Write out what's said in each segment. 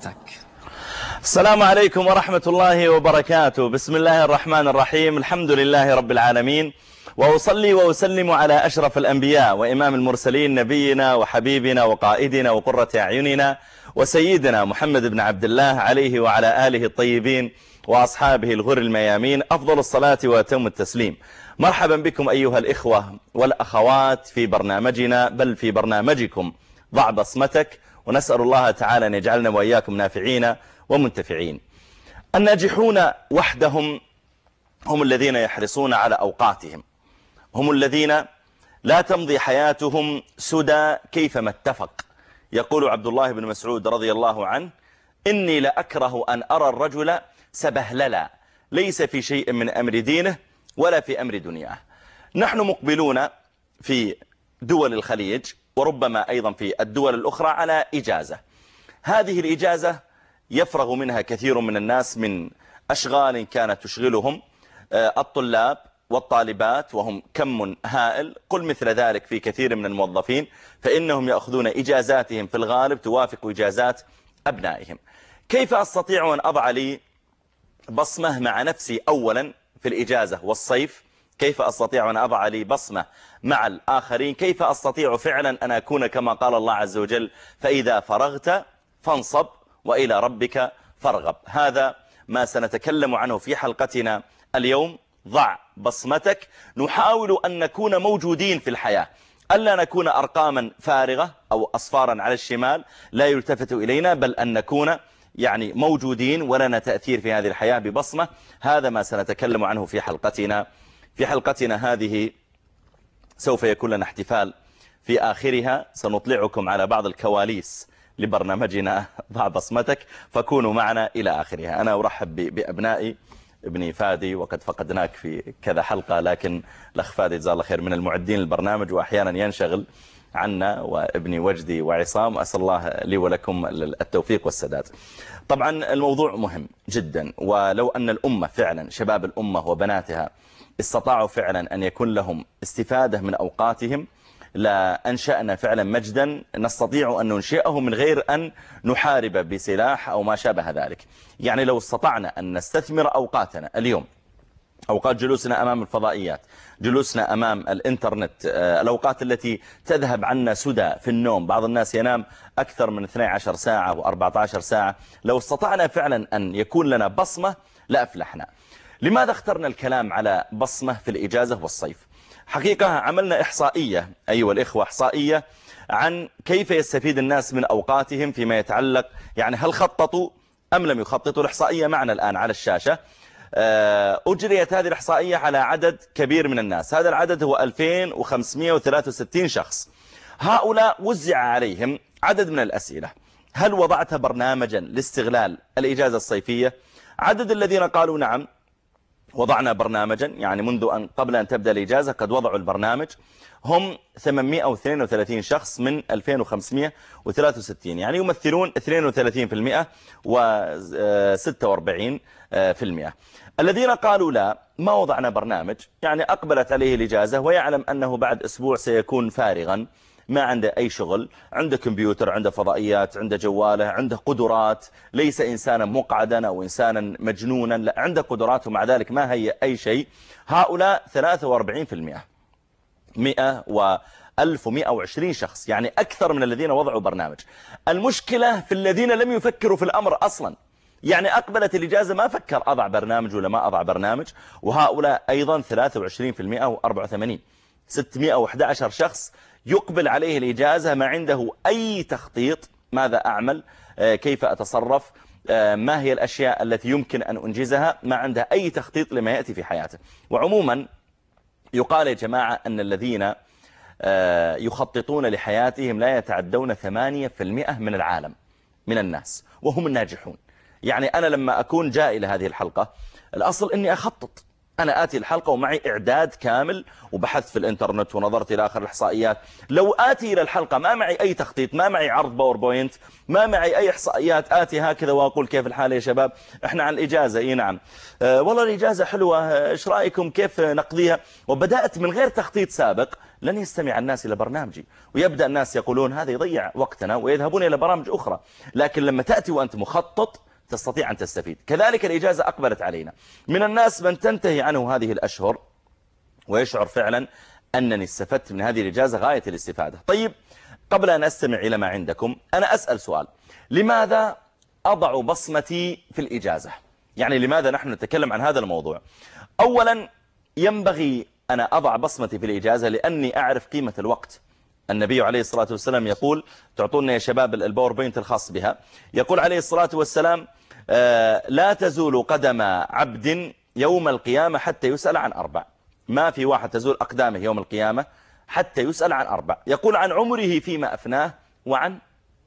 بصمتك. السلام عليكم ورحمة الله وبركاته. بسم الله الرحمن الرحيم. الحمد لله رب العالمين، وأصلي وأسلم على أشرف الأنبياء وإمام المرسلين، نبينا وحبيبنا وقائدنا وقرة أعيننا وسيدنا محمد بن عبد الله عليه وعلى آله الطيبين وأصحابه الغر الميامين أفضل الصلاة وأتم التسليم. مرحبا بكم أيها الإخوة والأخوات في برنامجنا، بل في برنامجكم ضع بصمتك، ونسأل الله تعالى أن يجعلنا وإياكم نافعين ومنتفعين. الناجحون وحدهم هم الذين يحرصون على أوقاتهم، هم الذين لا تمضي حياتهم سدى كيفما اتفق. يقول عبد الله بن مسعود رضي الله عنه: إني لأكره أن أرى الرجل سبهللا، ليس في شيء من أمر دينه ولا في أمر دنياه. نحن مقبلون في دول الخليج وربما أيضا في الدول الأخرى على إجازة. هذه الإجازة يفرغ منها كثير من الناس من أشغال كانت تشغلهم، الطلاب والطالبات وهم كم هائل، قل مثل ذلك في كثير من الموظفين، فإنهم يأخذون إجازاتهم في الغالب توافق إجازات أبنائهم. كيف أستطيع أن أضع لي بصمة مع نفسي أولا في الإجازة والصيف؟ كيف أستطيع أن أضع لي بصمة مع الآخرين؟ كيف أستطيع فعلا أن أكون كما قال الله عز وجل: فإذا فرغت فانصب وإلى ربك فارغب. هذا ما سنتكلم عنه في حلقتنا اليوم. ضع بصمتك. نحاول أن نكون موجودين في الحياة، ألا نكون أرقاما فارغة أو أصفارا على الشمال لا يلتفت إلينا، بل أن نكون موجودين ولنا تأثير في هذه الحياة ببصمة. هذا ما سنتكلم عنه في حلقتنا. في حلقتنا هذه سوف يكون لنا احتفال في آخرها، سنطلعكم على بعض الكواليس لبرنامجنا ضع بصمتك، فكونوا معنا إلى آخرها. أنا أرحب بأبنائي، ابني فادي وقد فقدناك في كذا حلقة، لكن الأخ فادي جزاه الله خير من المعدين البرنامج وأحيانا ينشغل عنا، وابني وجدي وعصام، أسأل الله لي ولكم التوفيق والسداد. طبعا الموضوع مهم جدا، ولو أن الأمة فعلا، شباب الأمة وبناتها، استطاعوا فعلا أن يكون لهم استفادة من أوقاتهم، لأنشأنا فعلا مجدا نستطيع أن ننشئه من غير أن نحارب بسلاح أو ما شابه ذلك. يعني لو استطعنا أن نستثمر أوقاتنا اليوم، أوقات جلوسنا أمام الفضائيات، جلوسنا أمام الإنترنت، الأوقات التي تذهب عنا سدى في النوم، بعض الناس ينام أكثر من 12 ساعة و14 ساعة، لو استطعنا فعلا أن يكون لنا بصمة لأفلحنا. لماذا اخترنا الكلام على بصمة في الإجازة والصيف؟ حقيقة عملنا إحصائية أيها الإخوة، إحصائية عن كيف يستفيد الناس من أوقاتهم فيما يتعلق، يعني هل خططوا أم لم يخططوا. الإحصائية معنا الآن على الشاشة. أجريت هذه الإحصائية على عدد كبير من الناس، هذا العدد هو 2563 شخص. هؤلاء وزع عليهم عدد من الأسئلة: هل وضعت برنامجا لاستغلال الإجازة الصيفية؟ عدد الذين قالوا نعم وضعنا برنامجا، يعني منذ أن قبل أن تبدأ الإجازة قد وضعوا البرنامج، هم 832 شخص من 2563، يعني يمثلون 32% و46%. الذين قالوا لا، ما وضعنا برنامج، يعني أقبلت عليه الإجازة ويعلم أنه بعد أسبوع سيكون فارغا، ما عنده أي شغل، عنده كمبيوتر، عنده فضائيات، عنده جواله، عنده قدرات، ليس إنسانا مقعدا أو إنسانا مجنونا، لا، عنده قدرات ومع ذلك ما هي أي شيء. هؤلاء 43%، 1120 شخص، يعني أكثر من الذين وضعوا برنامج. المشكلة في الذين لم يفكروا في الأمر أصلا، يعني أقبلت الإجازة ما فكر أضع برنامج ولا ما أضع برنامج، وهؤلاء أيضا 23% و84، 611 شخص يقبل عليه الإجازة ما عنده أي تخطيط: ماذا أعمل، كيف أتصرف، ما هي الأشياء التي يمكن أن أنجزها، ما عنده أي تخطيط لما يأتي في حياته. وعموما يقال يا جماعة أن الذين يخططون لحياتهم لا يتعدون 8% من العالم من الناس، وهم الناجحون. يعني أنا لما أكون جاء إلى هذه الحلقة، الأصل أني أخطط، أنا آتي الحلقة ومعي إعداد كامل وبحثت في الإنترنت ونظرت إلى آخر الإحصائيات. لو آتي إلى الحلقة ما معي أي تخطيط، ما معي عرض باوربوينت، ما معي أي إحصائيات، آتي هكذا وأقول كيف الحال يا شباب، إحنا عن الإجازة. إيه نعم، والله الإجازة حلوة، إيش رأيكم كيف نقضيها؟ وبدأت من غير تخطيط سابق، لن يستمع الناس إلى برنامجي، ويبدأ الناس يقولون هذا يضيع وقتنا ويذهبون إلى برامج أخرى. لكن لما تأتي وأنت مخطط تستطيع أن تستفيد. كذلك الإجازة أقبلت علينا. من الناس من تنتهي عنه هذه الأشهر ويشعر فعلا أنني استفدت من هذه الإجازة غاية الاستفادة. طيب، قبل أن أستمع إلى ما عندكم أنا أسأل سؤال: لماذا أضع بصمتي في الإجازة؟ يعني لماذا نحن نتكلم عن هذا الموضوع؟ أولا، ينبغي أنا أضع بصمتي في الإجازة لأني أعرف قيمة الوقت. النبي عليه الصلاة والسلام يقول، تعطونا يا شباب الباوربوينت الخاص بها، يقول عليه الصلاة والسلام: لا تزول قدم عبد يوم القيامة حتى يسأل عن 4. ما في واحد تزول أقدامه يوم القيامة حتى يسأل عن 4. يقول: عن عمره فيما أفناه، وعن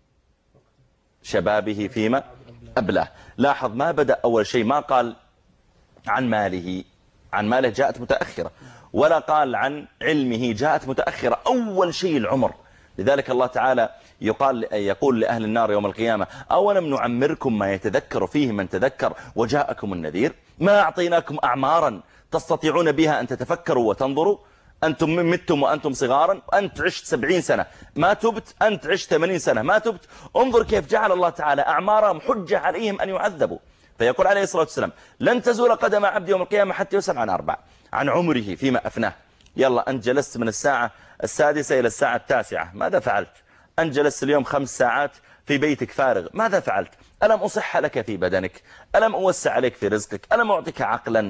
شبابه فيما أبلاه. لاحظ، ما بدأ أول شيء، ما قال عن ماله، عن ماله جاءت متأخرة، ولا قال عن علمه جاءت متأخرة. أول شيء العمر. لذلك الله تعالى يقول لأهل النار يوم القيامة: أولم نعمركم ما يتذكر فيه من تذكر وجاءكم النذير؟ ما أعطيناكم أعمارا تستطيعون بها أن تتفكروا وتنظروا؟ أنتم متم وأنتم صغارا، أنت عشت 70 سنة ما تبت، أنت عشت 80 سنة ما تبت. انظر كيف جعل الله تعالى أعمارهم حجة عليهم أن يعذبوا. فيقول عليه الصلاة والسلام: لن تزول قدم عبد يوم القيامة حتى يسأل عن 4. عن عمره فيما أفناه. يلا، أنت جلست من الساعة 6 إلى الساعة 9، ماذا فعلت؟ أنت جلست اليوم 5 ساعات في بيتك فارغ، ماذا فعلت؟ ألم أصح لك في بدنك؟ ألم أوسع عليك في رزقك؟ ألم أعطيك عقلا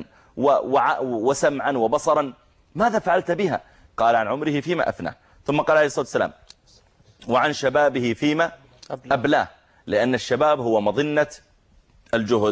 وسمعا وبصرا؟ ماذا فعلت بها؟ قال: عن عمره فيما أفناه. ثم قال عليه الصلاة والسلام: وعن شبابه فيما أبلاه. لأن الشباب هو مظنة الجهد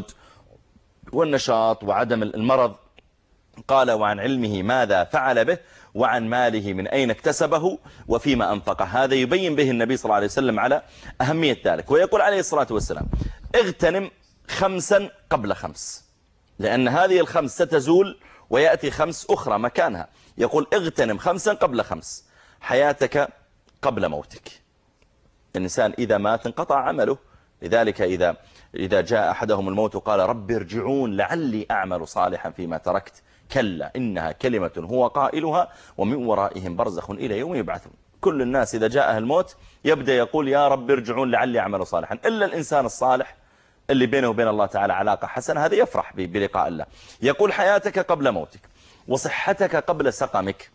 والنشاط وعدم المرض. قال: وعن علمه ماذا فعل به، وعن ماله من أين اكتسبه وفيما أنفقه. هذا يبين به النبي صلى الله عليه وسلم على أهمية ذلك. ويقول عليه الصلاة والسلام: اغتنم 5 قبل 5، لأن هذه ال5 ستزول ويأتي 5 أخرى مكانها. يقول: اغتنم 5 قبل 5. حياتك قبل موتك. الإنسان إذا مات انقطع عمله. لذلك إذا جاء أحدهم الموت قال: رب ارجعون لعلي أعمل صالحا فيما تركت، كلا إنها كلمة هو قائلها ومن ورائهم برزخ إلى يوم يبعثون. كل الناس إذا جاءه الموت يبدأ يقول: يا رب ارجعون لعلي أعمل صالحا، إلا الإنسان الصالح اللي بينه وبين الله تعالى علاقة حسنة، هذا يفرح بلقاء الله. يقول: حياتك قبل موتك، وصحتك قبل سقمك،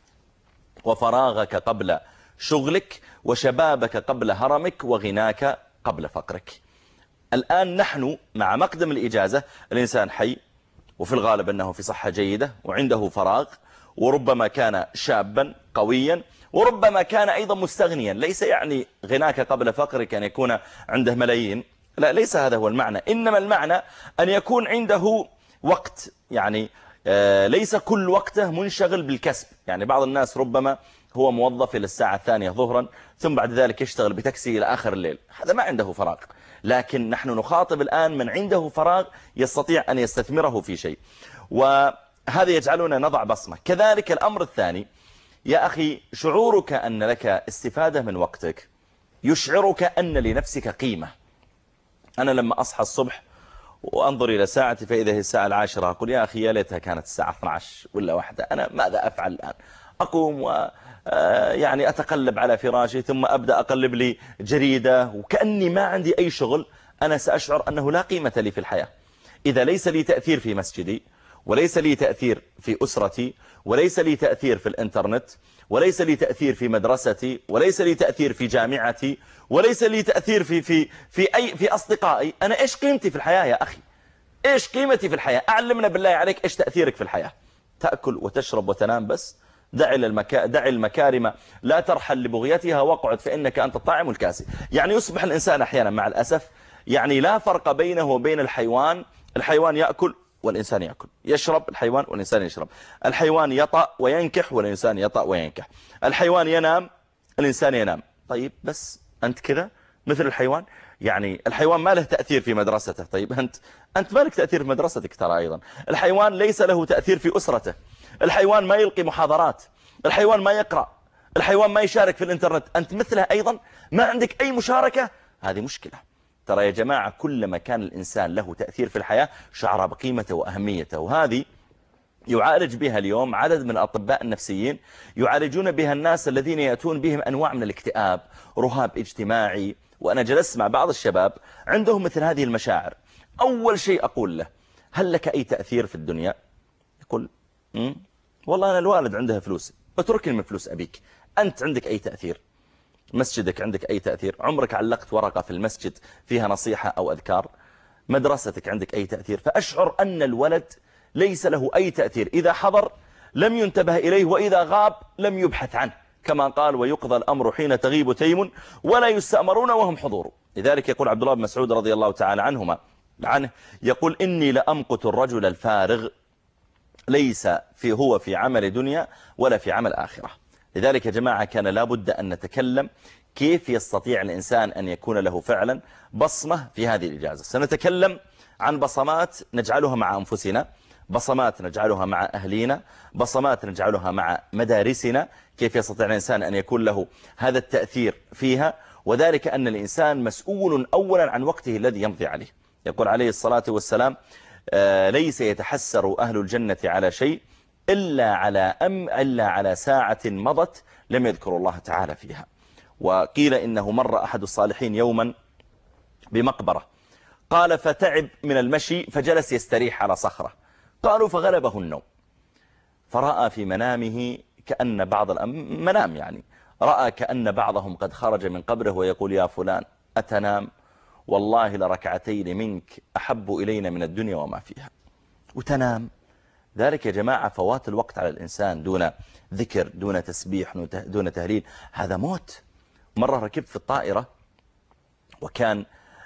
وفراغك قبل شغلك، وشبابك قبل هرمك، وغناك قبل فقرك. الآن نحن مع مقدم الإجازة الإنسان حي، وفي الغالب أنه في صحة جيدة وعنده فراغ، وربما كان شابا قويا، وربما كان أيضا مستغنيا. ليس يعني غناك قبل فقرك أن يكون عنده ملايين، لا، ليس هذا هو المعنى. إنما المعنى أن يكون عنده وقت، يعني ليس كل وقته منشغل بالكسب. يعني بعض الناس ربما هو موظف إلى الساعة 2 ظهرا، ثم بعد ذلك يشتغل بتاكسي إلى آخر الليل، هذا ما عنده فراغ. لكن نحن نخاطب الآن من عنده فراغ يستطيع أن يستثمره في شيء، وهذا يجعلنا نضع بصمة. كذلك الأمر الثاني يا أخي، شعورك أن لك استفادة من وقتك يشعرك أن لنفسك قيمة. أنا لما أصحى الصبح وأنظر إلى ساعتي فإذا هي الساعة 10، أقول: يا أخي يا ليتها كانت الساعة 12 ولا 1، أنا ماذا أفعل الآن؟ أقوم يعني أتقلب على فراشي، ثم أبدأ أقلب لي جريدة، وكأني ما عندي أي شغل. أنا سأشعر أنه لا قيمة لي في الحياة إذا ليس لي تأثير في مسجدي، وليس لي تأثير في أسرتي، وليس لي تأثير في الإنترنت، وليس لي تأثير في مدرستي، وليس لي تأثير في جامعتي، وليس لي تأثير في أصدقائي. أنا إيش قيمتي في الحياة يا أخي؟ إيش قيمتي في الحياة؟ أعلمنا بالله عليك إيش تأثيرك في الحياة. تأكل وتشرب وتنام بس؟ دع المكارم لا ترحل لبغيتها، واقعد فإنك أنت الطاعم الكاسي. يعني يصبح الإنسان أحيانا مع الأسف يعني لا فرق بينه وبين الحيوان. الحيوان يأكل والإنسان يأكل، يشرب الحيوان والإنسان يشرب، الحيوان يطأ وينكح والإنسان يطأ وينكح، الحيوان ينام الإنسان ينام. طيب بس أنت كذا مثل الحيوان؟ يعني الحيوان ما له تأثير في مدرسته. طيب أنت ما لك تأثير في مدرستك ترى أيضا. الحيوان ليس له تأثير في أسرته. الحيوان ما يلقي محاضرات. الحيوان ما يقرأ. الحيوان ما يشارك في الإنترنت. أنت مثله أيضا ما عندك أي مشاركة. هذه مشكلة. ترى يا جماعة كلما كان الإنسان له تأثير في الحياة شعر بقيمته وأهميته، وهذه يعالج بها اليوم عدد من الأطباء النفسيين، يعالجون بها الناس الذين يأتون بهم أنواع من الاكتئاب، رهاب اجتماعي. وأنا جلست مع بعض الشباب عندهم مثل هذه المشاعر. أول شيء أقول له: هل لك أي تأثير في الدنيا؟ يقول والله أنا الوالد عنده فلوس. اتركني من فلوس أبيك. أنت عندك أي تأثير؟ مسجدك عندك أي تأثير؟ عمرك علقت ورقة في المسجد فيها نصيحة أو أذكار؟ مدرستك عندك أي تأثير؟ فأشعر أن الولد ليس له أي تأثير. إذا حضر لم ينتبه إليه، وإذا غاب لم يبحث عنه، كما قال: ويقضى الأمر حين تغيب تيم ولا يستأمرون وهم حضور. لذلك يقول عبد الله بن مسعود رضي الله تعالى عنه يقول: إني لأمقت الرجل الفارغ ليس هو في عمل دنيا ولا في عمل آخرة. لذلك يا جماعة كان لابد أن نتكلم كيف يستطيع الإنسان أن يكون له فعلا بصمة في هذه الإجازة. سنتكلم عن بصمات نجعلها مع أنفسنا، بصمات نجعلها مع أهلينا، بصمات نجعلها مع مدارسنا، كيف يستطيع الإنسان أن يكون له هذا التأثير فيها. وذلك أن الإنسان مسؤول أولا عن وقته الذي يمضي عليه. يقول عليه الصلاة والسلام: ليس يتحسر أهل الجنة على شيء إلا على ساعة مضت لم يذكروا الله تعالى فيها. وقيل إنه مر أحد الصالحين يوما بمقبرة، قال: فتعب من المشي فجلس يستريح على صخرة. قالوا: فغلبه النوم، فرأى في منامه كأن بعض منام يعني رأى كأن بعضهم قد خرج من قبره ويقول: يا فلان أتنام؟ والله لركعتين منك أحب إلينا من الدنيا وما فيها. وتنام. ذلك يا جماعة فوات الوقت على الإنسان دون ذكر، دون تسبيح، دون تهليل، هذا موت. مرة ركبت في الطائرة وكان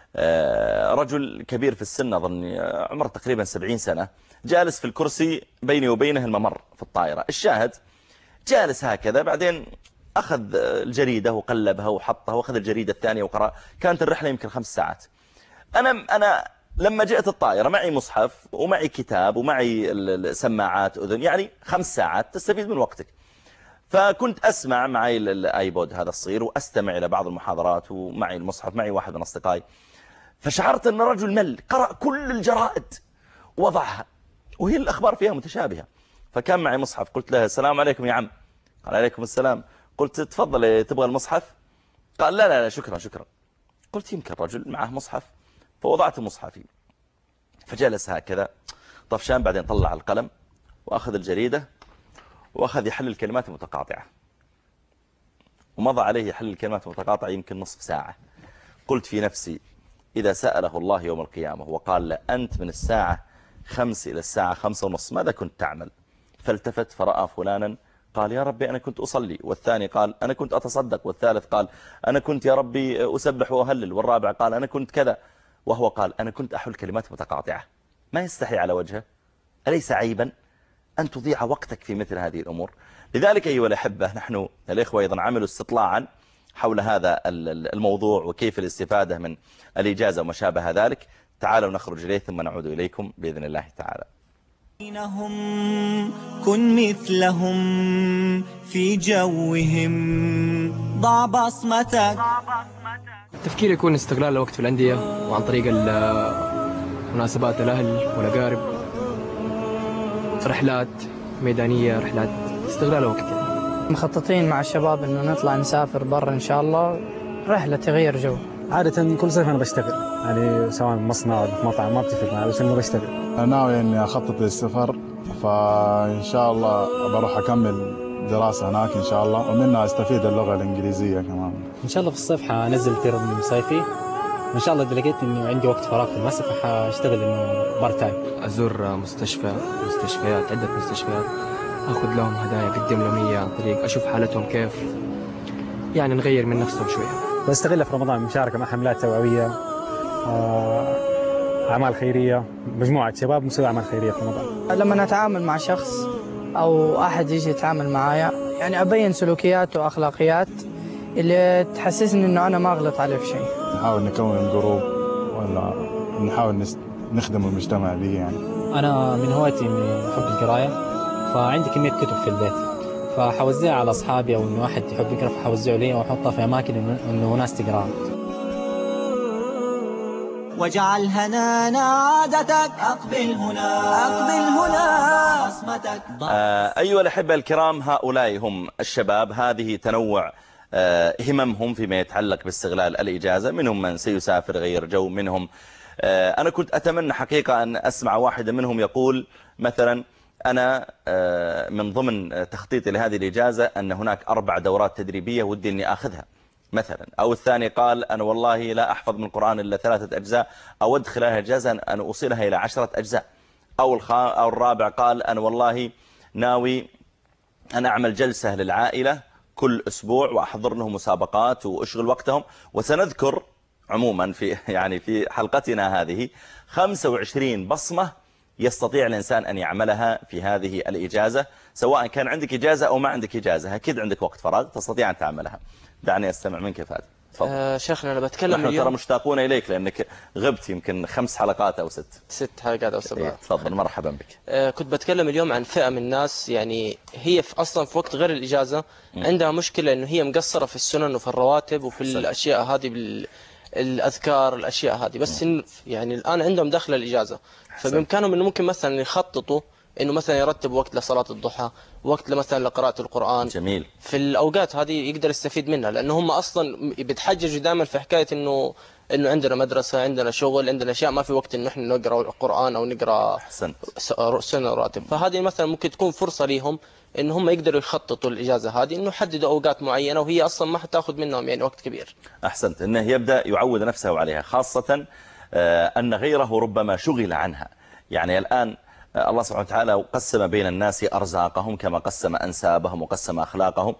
رجل كبير في السن، أظن عمره تقريبا 70 سنة، جالس في الكرسي بيني وبينه الممر في الطائرة. الشاهد جالس هكذا، بعدين أخذ الجريدة وقلبها وحطها، وأخذ الجريدة الثانية وقرأ. كانت الرحلة يمكن 5 ساعات. أنا لما جئت الطائرة معي مصحف ومعي كتاب ومعي سماعات أذن، يعني 5 ساعات تستفيد من وقتك. فكنت أسمع معي الآيبود هذا الصغير وأستمع إلى بعض المحاضرات، ومعي المصحف، معي واحد من أصدقائي. فشعرت أن رجل مل، قرأ كل الجرائد ووضعها، وهي الأخبار فيها متشابهة. فكان معي مصحف، قلت له: السلام عليكم يا عم. قال: عليكم السلام. قلت: تفضل، تبغى المصحف؟ قال: لا شكرا. قلت: يمكن رجل معه مصحف. فوضعت مصحفي، فجلس هكذا طفشان، بعدين طلع القلم وأخذ الجريدة وأخذ يحلل الكلمات المتقاطعة، ومضى عليه يحلل الكلمات المتقاطعة يمكن نصف ساعة. قلت في نفسي: إذا سأله الله يوم القيامة وقال له: أنت من الساعة 5 إلى الساعة 5:30 ماذا كنت تعمل؟ فالتفت فرأى فلانا قال: يا ربي أنا كنت أصلي، والثاني قال: أنا كنت أتصدق، والثالث قال: أنا كنت يا ربي أسبح وأهلل، والرابع قال: أنا كنت كذا، وهو قال: أنا كنت أحل كلمات متقاطعة. ما يستحي على وجهه؟ أليس عيبا أن تضيع وقتك في مثل هذه الأمور؟ لذلك أيها الأحبة، نحن الإخوة أيضا عملوا استطلاعا حول هذا الموضوع وكيف الاستفادة من الإجازة وما شابه ذلك. تعالوا نخرج إليه ثم نعود إليكم بإذن الله تعالى. كن مثلهم في جوهم، ضع بصمتك. التفكير يكون استغلال الوقت في الأندية، وعن طريق مناسبات الأهل والأقارب، رحلات ميدانية، رحلات استغلال الوقت يعني. مخططين مع الشباب إنه نطلع نسافر برا إن شاء الله، رحلة تغيير جو. عادة كل صيف أنا بشتغل، يعني سواء مصنع أو في مطعم ما بتفرق معي، بس إنه بشتغل. أنا ناوي إني أخطط للسفر، فإن شاء الله بروح أكمل دراسة هناك إن شاء الله، ومنها أستفيد اللغة الإنجليزية كمان. إن شاء الله في الصيف حنزل ترم صيفي، وإن شاء الله إذا لقيت إنه عندي وقت فراغ في المسرح حاشتغل إنه بارت تايم. أزور مستشفيات، عدة مستشفيات، أخذ لهم هدايا، أقدم لهم إياها، عن طريق أشوف حالتهم كيف، يعني نغير من نفسهم شوية. بستغلها في رمضان مشاركة مع حملات توعوية، أعمال خيرية، مجموعة شباب مسوي أعمال خيرية في رمضان. لما نتعامل مع شخص أو أحد يجي يتعامل معايا، يعني أبين سلوكيات وأخلاقيات اللي تحسسني إنه أنا ما أغلط عليه في شيء. نحاول نكون جروب ولا نحاول نخدم المجتمع به يعني. أنا من هوايتي إني أحب القراية، فعندي كمية كتب في البيت، فحوزعها على أصحابي أو إنه واحد يحب يقرأ فحوزعه لي وأحطها في أماكن إنه ناس تقرأها. واجعل هنانا عادتك، أقبل هنا بصمتك. أيها الأحبة الكرام، هؤلاء هم الشباب، هذه تنوع هممهم فيما يتعلق باستغلال الإجازة. منهم من سيسافر غير جو، منهم أنا كنت أتمنى حقيقة أن أسمع واحدة منهم يقول مثلا أنا من ضمن تخطيطي لهذه الإجازة أن هناك 4 دورات تدريبية ودي أني أخذها مثلا. أو الثاني قال أنا والله لا أحفظ من القرآن إلا 3 أجزاء، أود خلال الإجازة أن أوصلها إلى 10 أجزاء. أو الرابع قال أنا والله ناوي أن أعمل جلسة للعائلة كل أسبوع وأحضر لهم مسابقات وأشغل وقتهم. وسنذكر عموما في حلقتنا هذه 25 بصمة يستطيع الإنسان أن يعملها في هذه الإجازة، سواء كان عندك إجازة أو ما عندك إجازة، أكيد عندك وقت فراغ تستطيع أن تعملها. دعني أستمع منك يا فادي. شيخنا أنا بتكلم نحن اليوم. ترى مشتاقون إليك لأنك غبت يمكن 5 حلقات أو 6 حلقات أو 7. تفضل، مرحبا بك. كنت بتكلم اليوم عن فئة من الناس، يعني هي أصلا في وقت غير الإجازة عندها مشكلة إنه هي مقصرة في السنن وفي الرواتب وفي الأشياء هذه، الأذكار، الأشياء هذه، بس يعني الآن عندهم دخل الإجازة، فبإمكانهم إنه ممكن مثلا يخططوا إنه مثلا يرتب وقت لصلاة الضحى، وقت مثلا لقراءة القرآن. جميل. في الأوقات هذه يقدر يستفيد منها، لأنه هم أصلا بيتحججوا دائما في حكاية إنه عندنا مدرسة، عندنا شغل، عندنا أشياء، ما في وقت إنه إحنا نقرأ القرآن أو نقرأ سنة راتب. فهذه مثلا ممكن تكون فرصة ليهم إن هم يقدروا يخططوا الإجازة هذه، إنه يحددوا أوقات معينة وهي أصلا ما حتاخذ منهم يعني وقت كبير. أحسنت، إنه يبدأ يعود نفسه عليها، خاصة أن غيره ربما شغل عنها. يعني الآن الله سبحانه وتعالى قسم بين الناس أرزاقهم كما قسم أنسابهم وقسم أخلاقهم.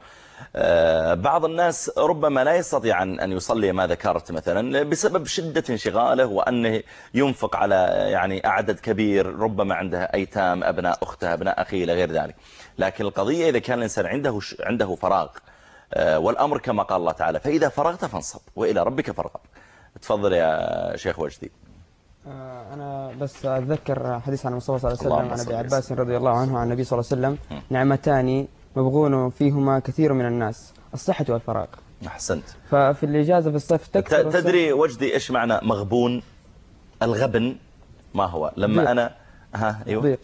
بعض الناس ربما لا يستطيع أن يصلي ما ذكرت مثلا بسبب شدة انشغاله، وأنه ينفق على يعني عدد كبير، ربما عنده أيتام، أبناء أخته، أبناء أخيه، إلى غير ذلك. لكن القضية إذا كان الإنسان عنده فراغ، والأمر كما قال الله تعالى فإذا فرغت فانصب وإلى ربك فارغب. تفضل يا شيخ وجدي. أنا بس أتذكر حديث عن المصطفى صلى الله عليه وسلم عن أبي عباس رضي الله عنه عن النبي صلى الله عليه وسلم: نعمتان مبغون فيهما كثير من الناس، الصحة والفراغ. أحسنت. ففي الإجازة في الصيف تكثر. تدري وجدي إيش معنى مغبون؟ الغبن ما هو؟ لما ضيق. أنا أيوه ضيق،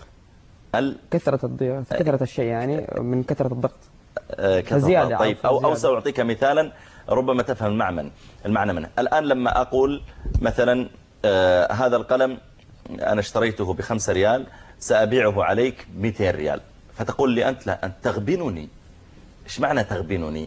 كثرة الضيق، كثرة الشيء يعني من كثرة الضغط. زيادة. طيب أو سأعطيك مثالا ربما تفهم المعنى منه. الآن لما أقول مثلا هذا القلم أنا اشتريته ب5 ريال، سأبيعه عليك 200 ريال، فتقول لي أنت لا، أنت تغبنني. إيش معنى تغبنني؟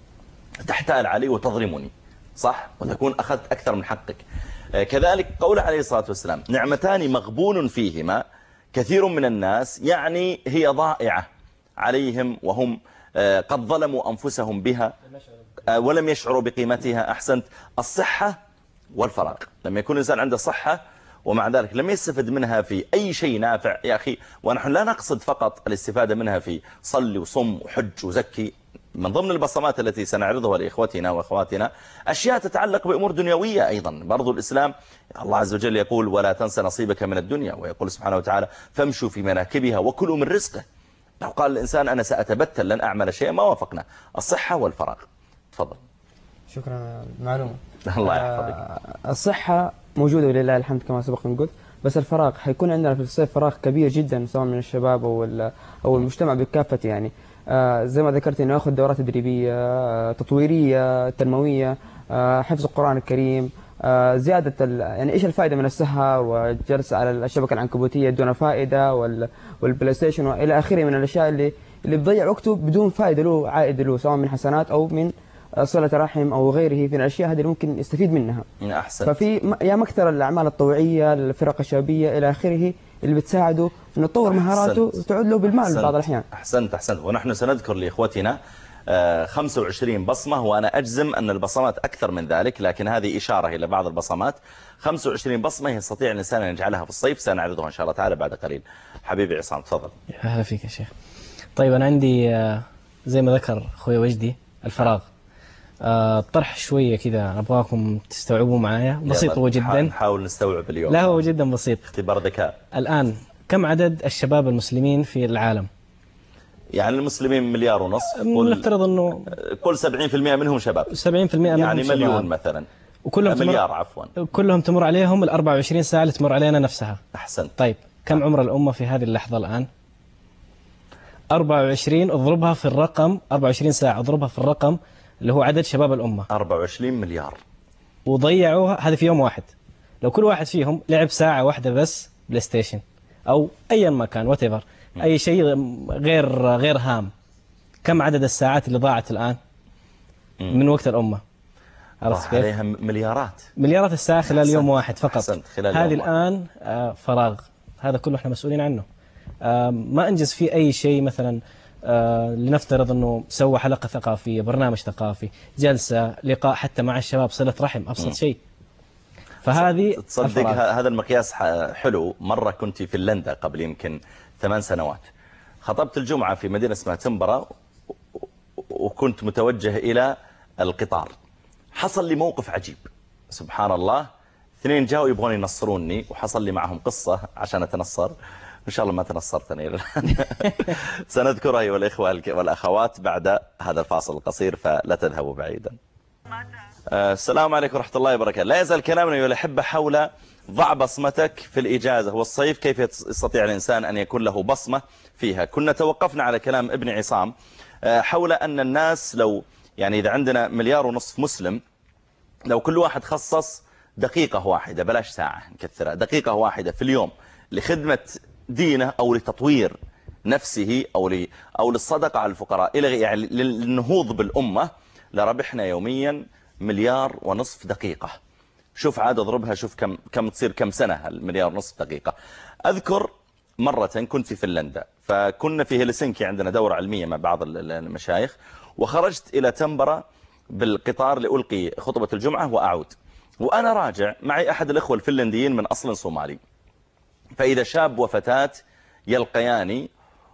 تحتال علي وتظلمني، صح؟ وتكون أخذت أكثر من حقك. كذلك قول عليه الصلاة والسلام: نعمتان مغبون فيهما كثير من الناس، يعني هي ضائعة عليهم وهم قد ظلموا أنفسهم بها ولم يشعروا بقيمتها. أحسنت. الصحة والفراغ، لما يكون الإنسان عنده صحة ومع ذلك لم يستفد منها في أي شيء نافع يا أخي، ونحن لا نقصد فقط الاستفادة منها في صل وصم وحج وزكي. من ضمن البصمات التي سنعرضها لإخوتنا وأخواتنا أشياء تتعلق بأمور دنيوية أيضا. برضو الإسلام الله عز وجل يقول: ولا تنس نصيبك من الدنيا، ويقول سبحانه وتعالى: فامشوا في مناكبها وكلوا من رزقه. لو قال الإنسان أنا سأتبتل لن أعمل شيء ما وافقنا. الصحة والفراغ. تفضل. شكرا المعلومة. الله يحفظك. الصحة موجودة ولله الحمد كما سبق أن قلت، بس الفراغ حيكون عندنا في الصيف فراغ كبير جدا، سواء من الشباب أو المجتمع بكافة يعني. زي ما ذكرت إنه أخذ دورات تدريبية، تطويرية، تنموية، حفظ القرآن الكريم، زيادة يعني إيش الفائدة من السهر والجلسة على الشبكة العنكبوتية دون فائدة، والبلاي ستيشن وإلى آخره من الأشياء اللي بضيع وقته بدون فائدة له، عائد له، سواء من حسنات أو من صلة رحم أو غيره من الأشياء هذه اللي ممكن يستفيد منها. أحسن. ففي يا مكثر الأعمال الطوعية، الفرق الشبابية إلى آخره اللي بتساعده إنه يطور مهاراته وتعود له بالمال بعض الأحيان. أحسنت. ونحن سنذكر لإخوتنا 25 بصمة، وأنا أجزم أن البصمات أكثر من ذلك، لكن هذه إشارة إلى بعض البصمات. 25 بصمة يستطيع الإنسان أن يجعلها في الصيف، سنعرضها إن شاء الله تعالى بعد قليل. حبيبي عصام تفضل. أهلا فيك يا شيخ. طيب أنا عندي زي ما ذكر أخوي وجدي الفراغ، طرح شوية كذا أبغاكم تستوعبوا معايا، بسيط هو جدا. نحاول نستوعب اليوم. لا هو جدا بسيط، اختبار ذكاء. الآن كم عدد الشباب المسلمين في العالم؟ يعني المسلمين 1.5 مليار. نفترض أنه كل 70% منهم شباب. 70% منهم يعني شباب. مليون مثلا. وكلهم مليار عفوا. كلهم تمر عليهم ال 24 ساعة اللي تمر علينا نفسها. أحسنت. طيب كم عمر الأمة في هذه اللحظة الآن؟ 24 اضربها في الرقم، 24 ساعة اضربها في الرقم اللي هو عدد شباب الأمة. 24 مليار. وضيعوا هذا في يوم واحد. لو كل واحد فيهم لعب ساعة واحدة بس بلاي ستيشن أو أيا ما كان whatever أي شيء غير هام، كم عدد الساعات اللي ضاعت الآن من وقت الأمة؟ راح عليها مليارات الساعات خلال يوم واحد فقط. هذه الآن فراغ، هذا كله احنا مسؤولين عنه. ما أنجز فيه أي شيء. مثلا لنفترض أنه سوى حلقة ثقافية، برنامج ثقافي، جلسة، لقاء حتى مع الشباب، صلة رحم، أبسط شيء. فهذه تصدق هذا المقياس حلو. مرة كنت في فنلندا قبل يمكن 8 سنوات، خطبت الجمعة في مدينة اسمها تمبرا، وكنت متوجه إلى القطار. حصل لي موقف عجيب سبحان الله. 2 جاءوا يبغون ينصروني، وحصل لي معهم قصة عشان أتنصر. إن شاء الله ما تنصرتني الآن. سنذكرها أيها الإخوة والأخوات بعد هذا الفاصل القصير، فلا تذهبوا بعيدا. السلام عليكم ورحمة الله وبركاته. لا يزال كلامنا أيها الأحبة حول ضع بصمتك في الإجازة والصيف، كيف يستطيع الإنسان أن يكون له بصمة فيها. كنا توقفنا على كلام ابن عصام حول أن الناس لو يعني إذا عندنا 1.5 مليار مسلم، لو كل واحد خصص دقيقة واحدة، بلاش ساعة نكثرها، دقيقة واحدة في اليوم لخدمة دينه أو لتطوير نفسه أو للصدقة على الفقراء يعني للنهوض بالأمة، لربحنا يوميا 1.5 مليار دقيقة. شوف عاد اضربها، شوف كم تصير كم سنة 1.5 مليار دقيقة. أذكر مرة كنت في فنلندا، فكنا في هلسنكي عندنا دورة علمية مع بعض المشايخ، وخرجت إلى تمبرا بالقطار لألقي خطبة الجمعة وأعود. وأنا راجع معي أحد الإخوة الفنلنديين من أصل صومالي، فإذا شاب وفتاة يلقياني،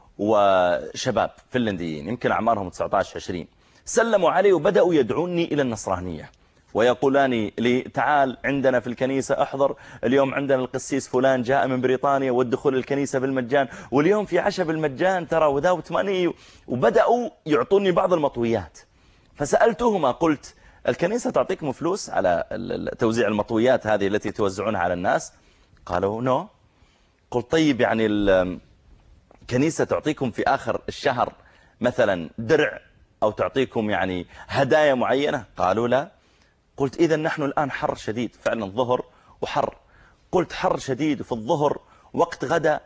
وشباب فنلنديين يمكن أعمارهم 19-20، سلموا علي وبدأوا يدعوني إلى النصرانية، ويقولان لي تعال عندنا في الكنيسة احضر، اليوم عندنا القسيس فلان جاء من بريطانيا والدخول الكنيسة بالمجان، واليوم في عشاء بالمجان ترى، وداوت ماني. وبدأوا يعطوني بعض المطويات، فسألتهما قلت الكنيسة تعطيكم فلوس على توزيع المطويات هذه التي توزعونها على الناس؟ قالوا نو. قلت طيب يعني الكنيسة تعطيكم في آخر الشهر مثلا درع أو تعطيكم يعني هدايا معينة؟ قالوا لا. قلت إذا نحن الآن حر شديد، فعلا ظهر وحر. قلت حر شديد في الظهر وقت غدا،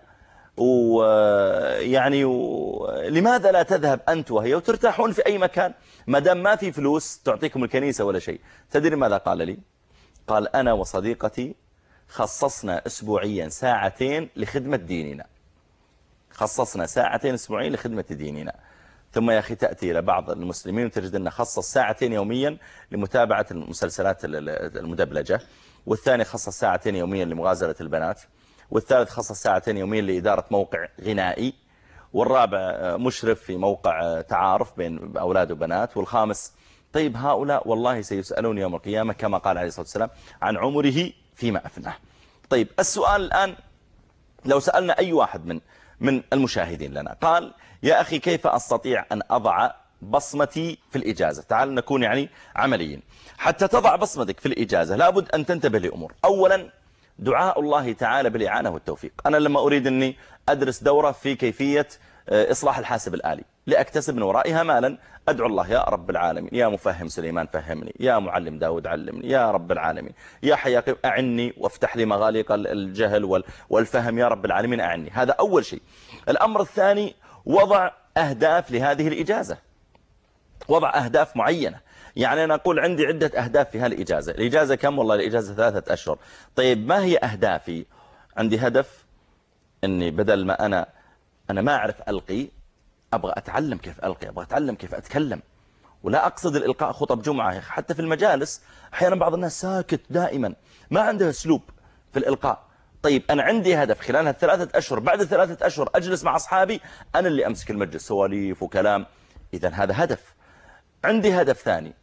ويعني لماذا لا تذهب أنت وهي وترتاحون في أي مكان ما دام ما في فلوس تعطيكم الكنيسة ولا شيء؟ تدري ماذا قال لي؟ قال أنا وصديقتي خصصنا أسبوعيا 2 ساعة لخدمة ديننا. خصصنا 2 ساعة أسبوعيا لخدمة ديننا. ثم يا أخي تأتي إلى بعض المسلمين وتجد أنه خصص 2 ساعة يوميا لمتابعة المسلسلات المدبلجة، والثاني خصص 2 ساعة يوميا لمغازلة البنات، والثالث خصص 2 ساعة يوميا لإدارة موقع غنائي، والرابع مشرف في موقع تعارف بين أولاد وبنات، والخامس. طيب هؤلاء والله سيسألون يوم القيامة كما قال عليه الصلاة والسلام عن عمره فيما أفناه. طيب السؤال الآن، لو سألنا أي واحد من المشاهدين لنا قال يا أخي كيف أستطيع أن أضع بصمتي في الإجازة؟ تعال نكون يعني عمليين. حتى تضع بصمتك في الإجازة لابد أن تنتبه لأمور. أولا دعاء الله تعالى بالإعانة والتوفيق. أنا لما أريد أني أدرس دورة في كيفية إصلاح الحاسب الآلي لأكتسب من ورائها مالا، أدعو الله يا رب العالمين، يا مفهم سليمان فهمني، يا معلم داود علمني، يا رب العالمين، يا حي أعني وافتح لي مغاليق الجهل والفهم يا رب العالمين أعني. هذا أول شيء. الأمر الثاني وضع أهداف لهذه الإجازة، وضع أهداف معينة. يعني أنا أقول عندي عدة أهداف في هالإجازة. الإجازة كم؟ والله الإجازة 3 أشهر. طيب ما هي أهدافي؟ عندي هدف أني بدل ما أنا ما أعرف ألقي، أبغى أتعلم كيف ألقي، أبغى أتعلم كيف أتكلم. ولا أقصد الإلقاء خطب جمعة، حتى في المجالس أحيانا بعض الناس ساكت دائما ما عنده أسلوب في الإلقاء. طيب أنا عندي هدف خلال 3 أشهر، بعد 3 أشهر أجلس مع أصحابي أنا اللي أمسك المجلس، سواليف وكلام. إذا هذا هدف. عندي هدف ثاني،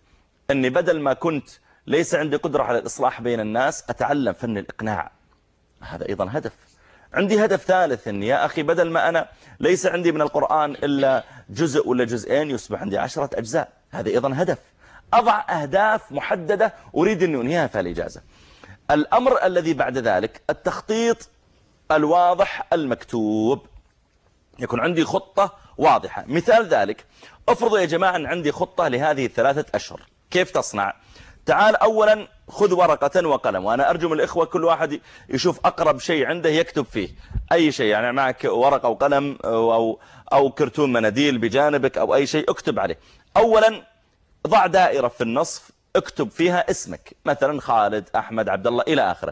أني بدل ما كنت ليس عندي قدرة على الإصلاح بين الناس أتعلم فن الإقناع، هذا أيضا هدف. عندي هدف ثالث، أني يا أخي بدل ما أنا ليس عندي من القرآن إلا جزء ولا جزئين يصبح عندي 10 أجزاء، هذا أيضا هدف. أضع أهداف محددة أريد أن أنهيها في الإجازة. الأمر الذي بعد ذلك التخطيط الواضح المكتوب، يكون عندي خطة واضحة. مثال ذلك، افرضوا يا جماعة أن عندي خطة لهذه 3 أشهر. كيف تصنع؟ تعال أولا خذ ورقة وقلم، وأنا أرجو من الإخوة كل واحد يشوف أقرب شيء عنده يكتب فيه أي شيء، يعني معك ورقة وقلم أو كرتون مناديل بجانبك أو أي شيء اكتب عليه. أولا ضع دائرة في النصف اكتب فيها اسمك، مثلا خالد، أحمد، عبد الله إلى آخره.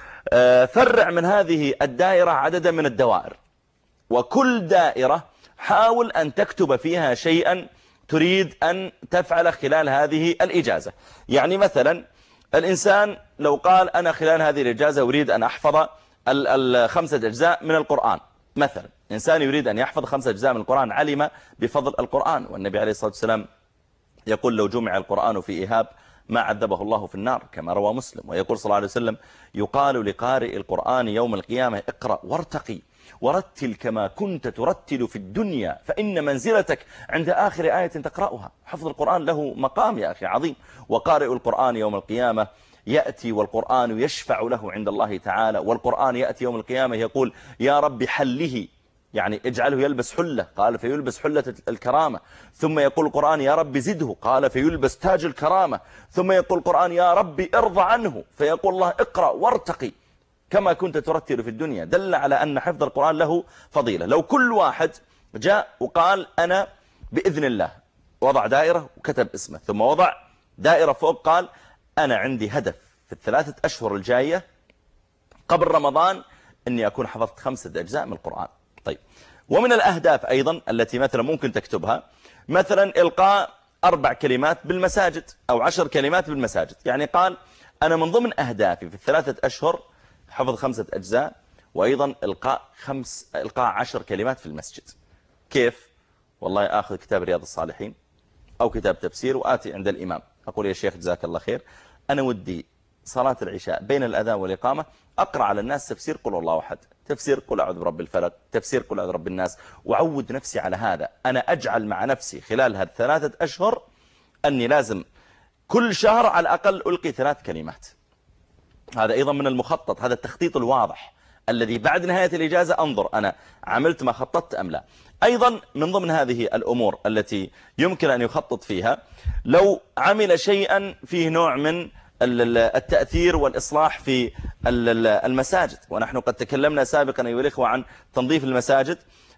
فرع من هذه الدائرة عددا من الدوائر، وكل دائرة حاول أن تكتب فيها شيئا تريد أن تفعل خلال هذه الإجازة. يعني مثلا الإنسان لو قال أنا خلال هذه الإجازة أريد أن أحفظ 5 أجزاء من القرآن، مثلا إنسان يريد أن يحفظ 5 أجزاء من القرآن، علم بفضل القرآن، والنبي عليه الصلاة والسلام يقول لو جمع القرآن في إيهاب ما عذبه الله في النار، كما روى مسلم. ويقول صلى الله عليه وسلم يقال لقارئ القرآن يوم القيامة اقرأ وارتقي ورتل كما كنت ترتل في الدنيا فإن منزلتك عند آخر آية تقرأها. حفظ القرآن له مقام يا أخي عظيم. وقارئ القرآن يوم القيامة يأتي والقرآن يشفع له عند الله تعالى، والقرآن يأتي يوم القيامة يقول يا رب حله، يعني اجعله يلبس حلة، قال فيلبس حلة الكرامة. ثم يقول القرآن يا رب زده، قال فيلبس تاج الكرامة. ثم يقول القرآن يا رب ارضى عنه، فيقول الله اقرأ وارتقي كما كنت ترتل في الدنيا. دل على أن حفظ القرآن له فضيلة. لو كل واحد جاء وقال أنا بإذن الله، وضع دائرة وكتب اسمه، ثم وضع دائرة فوق قال أنا عندي هدف في ال3 أشهر الجاية قبل رمضان أني أكون حفظت 5 أجزاء من القرآن. طيب، ومن الأهداف أيضا التي مثلا ممكن تكتبها، مثلا إلقاء 4 كلمات بالمساجد أو 10 كلمات بالمساجد. يعني قال أنا من ضمن أهدافي في ال3 أشهر حفظ 5 أجزاء، وأيضا إلقاء 10 كلمات في المسجد. كيف؟ والله أخذ كتاب رياض الصالحين أو كتاب تفسير وآتي عند الإمام أقول يا شيخ جزاك الله خير، أنا ودي صلاة العشاء بين الأذان والإقامة أقرأ على الناس تفسير قل الله أحد، تفسير قل أعوذ برب الفلق، تفسير قل أعوذ برب الناس، وعود نفسي على هذا. أنا أجعل مع نفسي خلال هذه 3 أشهر أني لازم كل شهر على الأقل ألقي 3 كلمات. هذا أيضا من المخطط، هذا التخطيط الواضح الذي بعد نهاية الإجازة أنظر أنا عملت ما خططت أم لا. أيضا من ضمن هذه الأمور التي يمكن أن يخطط فيها، لو عمل شيئا فيه نوع من التأثير والإصلاح في المساجد، ونحن قد تكلمنا سابقا أيها الإخوة عن تنظيف المساجد،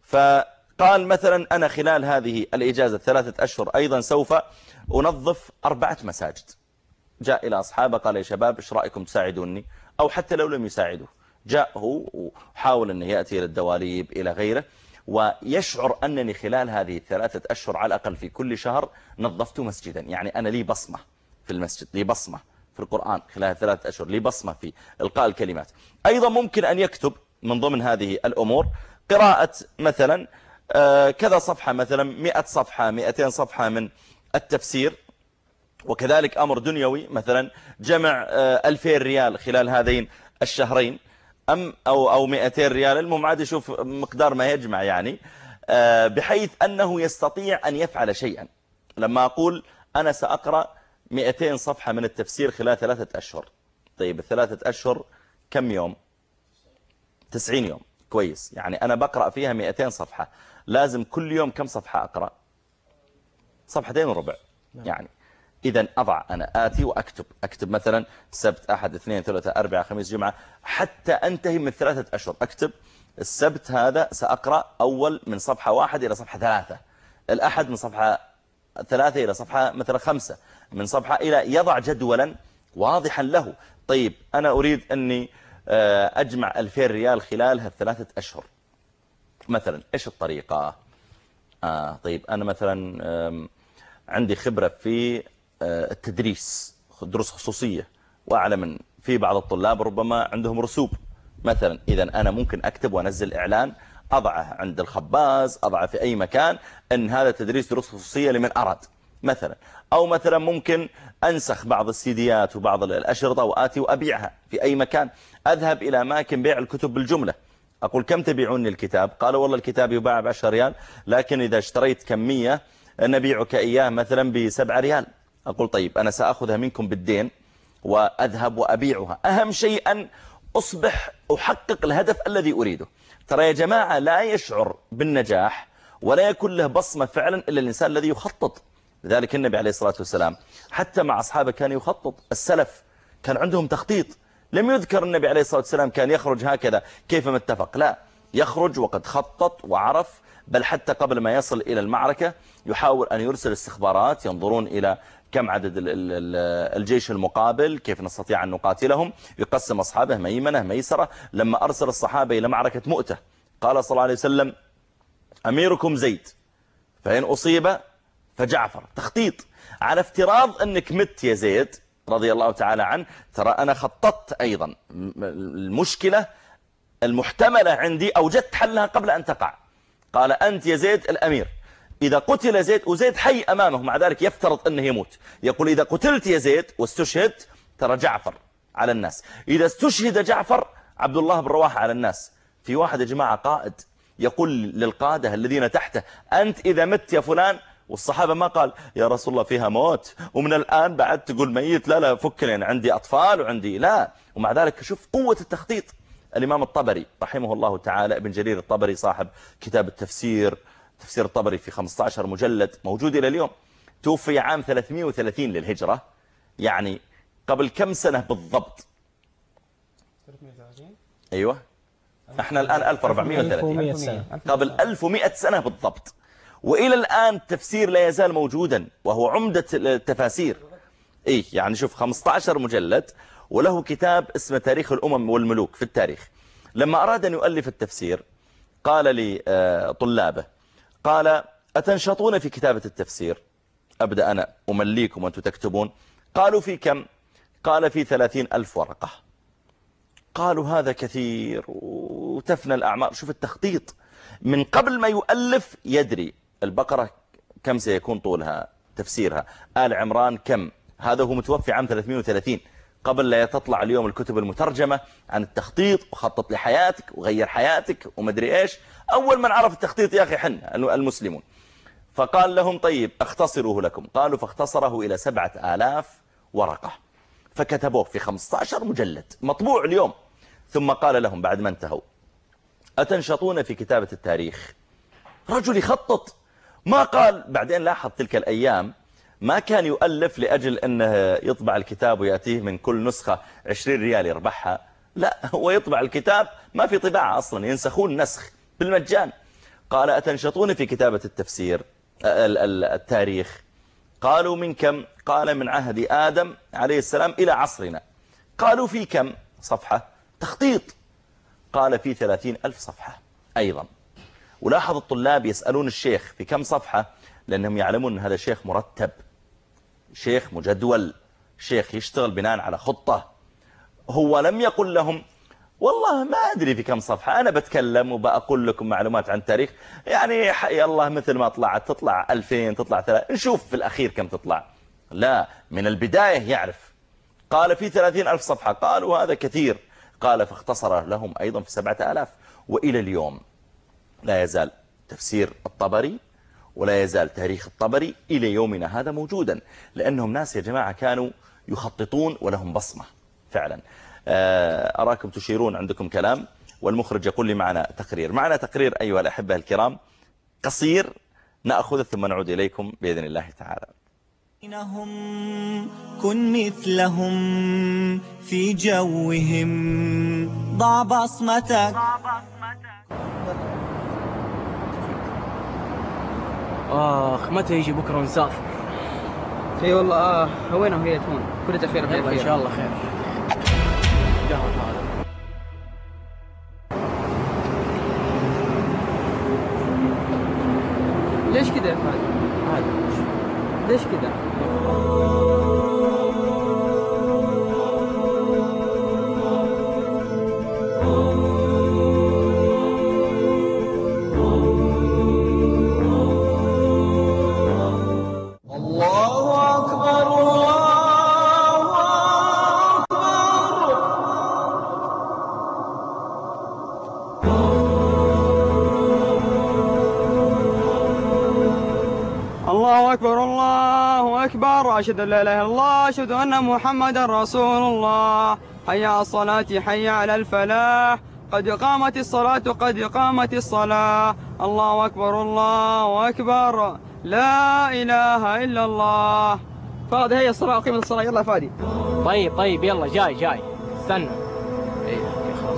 فقال مثلا أنا خلال هذه الإجازة 3 أشهر أيضا سوف أنظف 4 مساجد. جاء إلى أصحابه قال يا شباب إيش رأيكم تساعدوني؟ أو حتى لو لم يساعده جاء هو وحاول أن يأتي إلى الدواليب إلى غيره، ويشعر أنني خلال هذه 3 أشهر على الأقل في كل شهر نظفت مسجدا. يعني أنا لي بصمة في المسجد، لي بصمة في القرآن خلال 3 أشهر، لي بصمة في إلقاء الكلمات. أيضا ممكن أن يكتب من ضمن هذه الأمور قراءة مثلا كذا صفحة، مثلا 100 صفحة 200 صفحة من التفسير. وكذلك أمر دنيوي، مثلا جمع 2000 ريال خلال هذين الشهرين أو 200 ريال، المهم عاد يشوف مقدار ما يجمع، يعني بحيث أنه يستطيع أن يفعل شيئا. لما أقول أنا سأقرأ 200 صفحة من التفسير خلال 3 أشهر، طيب 3 أشهر كم يوم؟ 90 يوم، كويس. يعني أنا بقرأ فيها 200 صفحة، لازم كل يوم كم صفحة أقرأ؟ 2.25 يعني. إذا أضع أنا آتي وأكتب مثلا سبت أحد اثنين ثلاثة أربعة خميس جمعة حتى أنتهي من 3 أشهر. أكتب السبت هذا سأقرأ أول من صفحة 1 إلى صفحة 3، الأحد من صفحة 3 إلى صفحة مثلا 5، من صفحة إلى يضع جدولا واضحا له. طيب أنا أريد أني أجمع 2000 ريال خلال 3 أشهر مثلا، إيش الطريقة؟ طيب أنا مثلا عندي خبرة في التدريس، دروس خصوصية، وأعلم أن في بعض الطلاب ربما عندهم رسوب مثلا. إذا أنا ممكن أكتب وأنزل إعلان أضعه عند الخباز، أضعه في أي مكان، أن هذا تدريس دروس خصوصية لمن أراد. مثلا. أو مثلا ممكن أنسخ بعض السيديات وبعض الأشرطة وآتي وأبيعها في أي مكان. أذهب إلى أماكن بيع الكتب بالجملة، أقول كم تبيعوني الكتاب؟ قالوا والله الكتاب يباع ب10 ريال، لكن إذا اشتريت كمية نبيعك إياه مثلا ب7 ريال. أقول طيب أنا سأخذها منكم بالدين وأذهب وأبيعها. أهم شيء أن أصبح أحقق الهدف الذي أريده. ترى يا جماعة لا يشعر بالنجاح ولا يكون له بصمة فعلا إلا الإنسان الذي يخطط. لذلك النبي عليه الصلاة والسلام حتى مع أصحابه كان يخطط. السلف كان عندهم تخطيط. لم يذكر النبي عليه الصلاة والسلام كان يخرج هكذا كيفما اتفق، لا، يخرج وقد خطط وعرف. بل حتى قبل ما يصل إلى المعركة يحاول أن يرسل استخبارات ينظرون إلى كم عدد الجيش المقابل، كيف نستطيع أن نقاتلهم، يقسم أصحابه ميمنة ميسرة. لما أرسل الصحابة إلى معركة مؤتة قال صلى الله عليه وسلم أميركم زيد، فإن أصيب فجعفر. تخطيط على افتراض أنك مت يا زيد رضي الله تعالى عنه، ترى أنا خططت أيضا. المشكلة المحتملة عندي أوجدت حلها قبل أن تقع. قال أنت يا زيد الأمير، إذا قتل زيد وزيد حي أمامه مع ذلك يفترض أنه يموت، يقول إذا قتلت يا زيد واستشهدت ترى جعفر على الناس، إذا استشهد جعفر عبد الله بن رواحة على الناس. في واحد يا جماعة قائد يقول للقادة الذين تحته أنت إذا مت يا فلان، والصحابة ما قال يا رسول الله فيها موت ومن الآن بعد تقول ميت، لا لا فك لي عندي أطفال وعندي، لا. ومع ذلك شوف قوة التخطيط. الإمام الطبري رحمه الله تعالى، ابن جرير الطبري صاحب كتاب التفسير، تفسير الطبري في 15 مجلد موجود إلى اليوم، توفي عام 330 للهجرة، يعني قبل كم سنة بالضبط؟ 330. أيوة احنا الآن 1430 سنة. قبل 1100 سنة بالضبط. وإلى الآن التفسير لا يزال موجودا وهو عمدة التفاسير. إيه يعني شوف 15 مجلد، وله كتاب اسمه تاريخ الأمم والملوك في التاريخ. لما أراد أن يؤلف التفسير قال لطلابه، قال أتنشطون في كتابة التفسير؟ أبدأ أنا أمليكم وأنتم تكتبون. قالوا في كم؟ قال في 30,000 ورقة. قالوا هذا كثير وتفنى الأعمار. شوف التخطيط من قبل ما يؤلف يدري البقرة كم سيكون طولها تفسيرها، آل عمران كم. هذا هو متوفي عام 330 قبل لا تطلع اليوم الكتب المترجمة عن التخطيط، وخطط لحياتك وغير حياتك ومدري إيش. أول من عرف التخطيط يا أخي حنا المسلمون. فقال لهم طيب اختصروه لكم. قالوا فاختصره إلى 7,000 ورقة، فكتبوه في 15 مجلد مطبوع اليوم. ثم قال لهم بعد ما انتهوا أتنشطون في كتابة التاريخ؟ رجل يخطط. ما قال بعدين، لاحظ تلك الأيام ما كان يؤلف لأجل أنه يطبع الكتاب ويأتيه من كل نسخة 20 ريال يربحها، لا، هو يطبع الكتاب ما في طباعة أصلا، ينسخون نسخ بالمجان. قال أتنشطون في كتابة التفسير التاريخ؟ قالوا من كم؟ قال من عهد آدم عليه السلام إلى عصرنا. قالوا في كم صفحة؟ تخطيط. قال في 30,000 صفحة أيضا. ولاحظ الطلاب يسألون الشيخ في كم صفحة، لأنهم يعلمون أن هذا شيخ مرتب، شيخ مجدول، شيخ يشتغل بناء على خطة. هو لم يقل لهم والله ما أدري في كم صفحة، أنا بتكلم وبأقول لكم معلومات عن التاريخ، يعني يلا مثل ما طلعت تطلع 2000 تطلع 3، نشوف في الأخير كم تطلع. لا، من البداية يعرف. قال في 30,000 صفحة. قالوا هذا كثير. قال فاختصر لهم أيضا في 7,000. وإلى اليوم لا يزال تفسير الطبري ولا يزال تاريخ الطبري إلى يومنا هذا موجودا، لأنهم ناس يا جماعة كانوا يخططون ولهم بصمة فعلا. أراكم تشيرون عندكم كلام، والمخرج يقول لي معنا تقرير أيها الأحبة الكرام قصير نأخذ ثم نعود إليكم بإذن الله تعالى. كن مثلهم في جوهم، ضع بصمتك. متى يجي بكرة ونسافر؟ اي والله هوينا وهي تهون، كل خير يلا إن شاء الله خير. ليش كذا يا فهد؟ ليش كذا؟ الله الله أكبر الله أكبر، أشهد أن لا إله إلا الله، أشهد أن محمدا رسول الله. حي على الصلاة حي على الفلاح، قد قامت الصلاة قد قامت الصلاة. الله أكبر الله أكبر، لا إله إلا الله. فادي هي الصلاة، قيمة الصلاة، يلا يا فادي. طيب يلا جاي استنى. خلاص.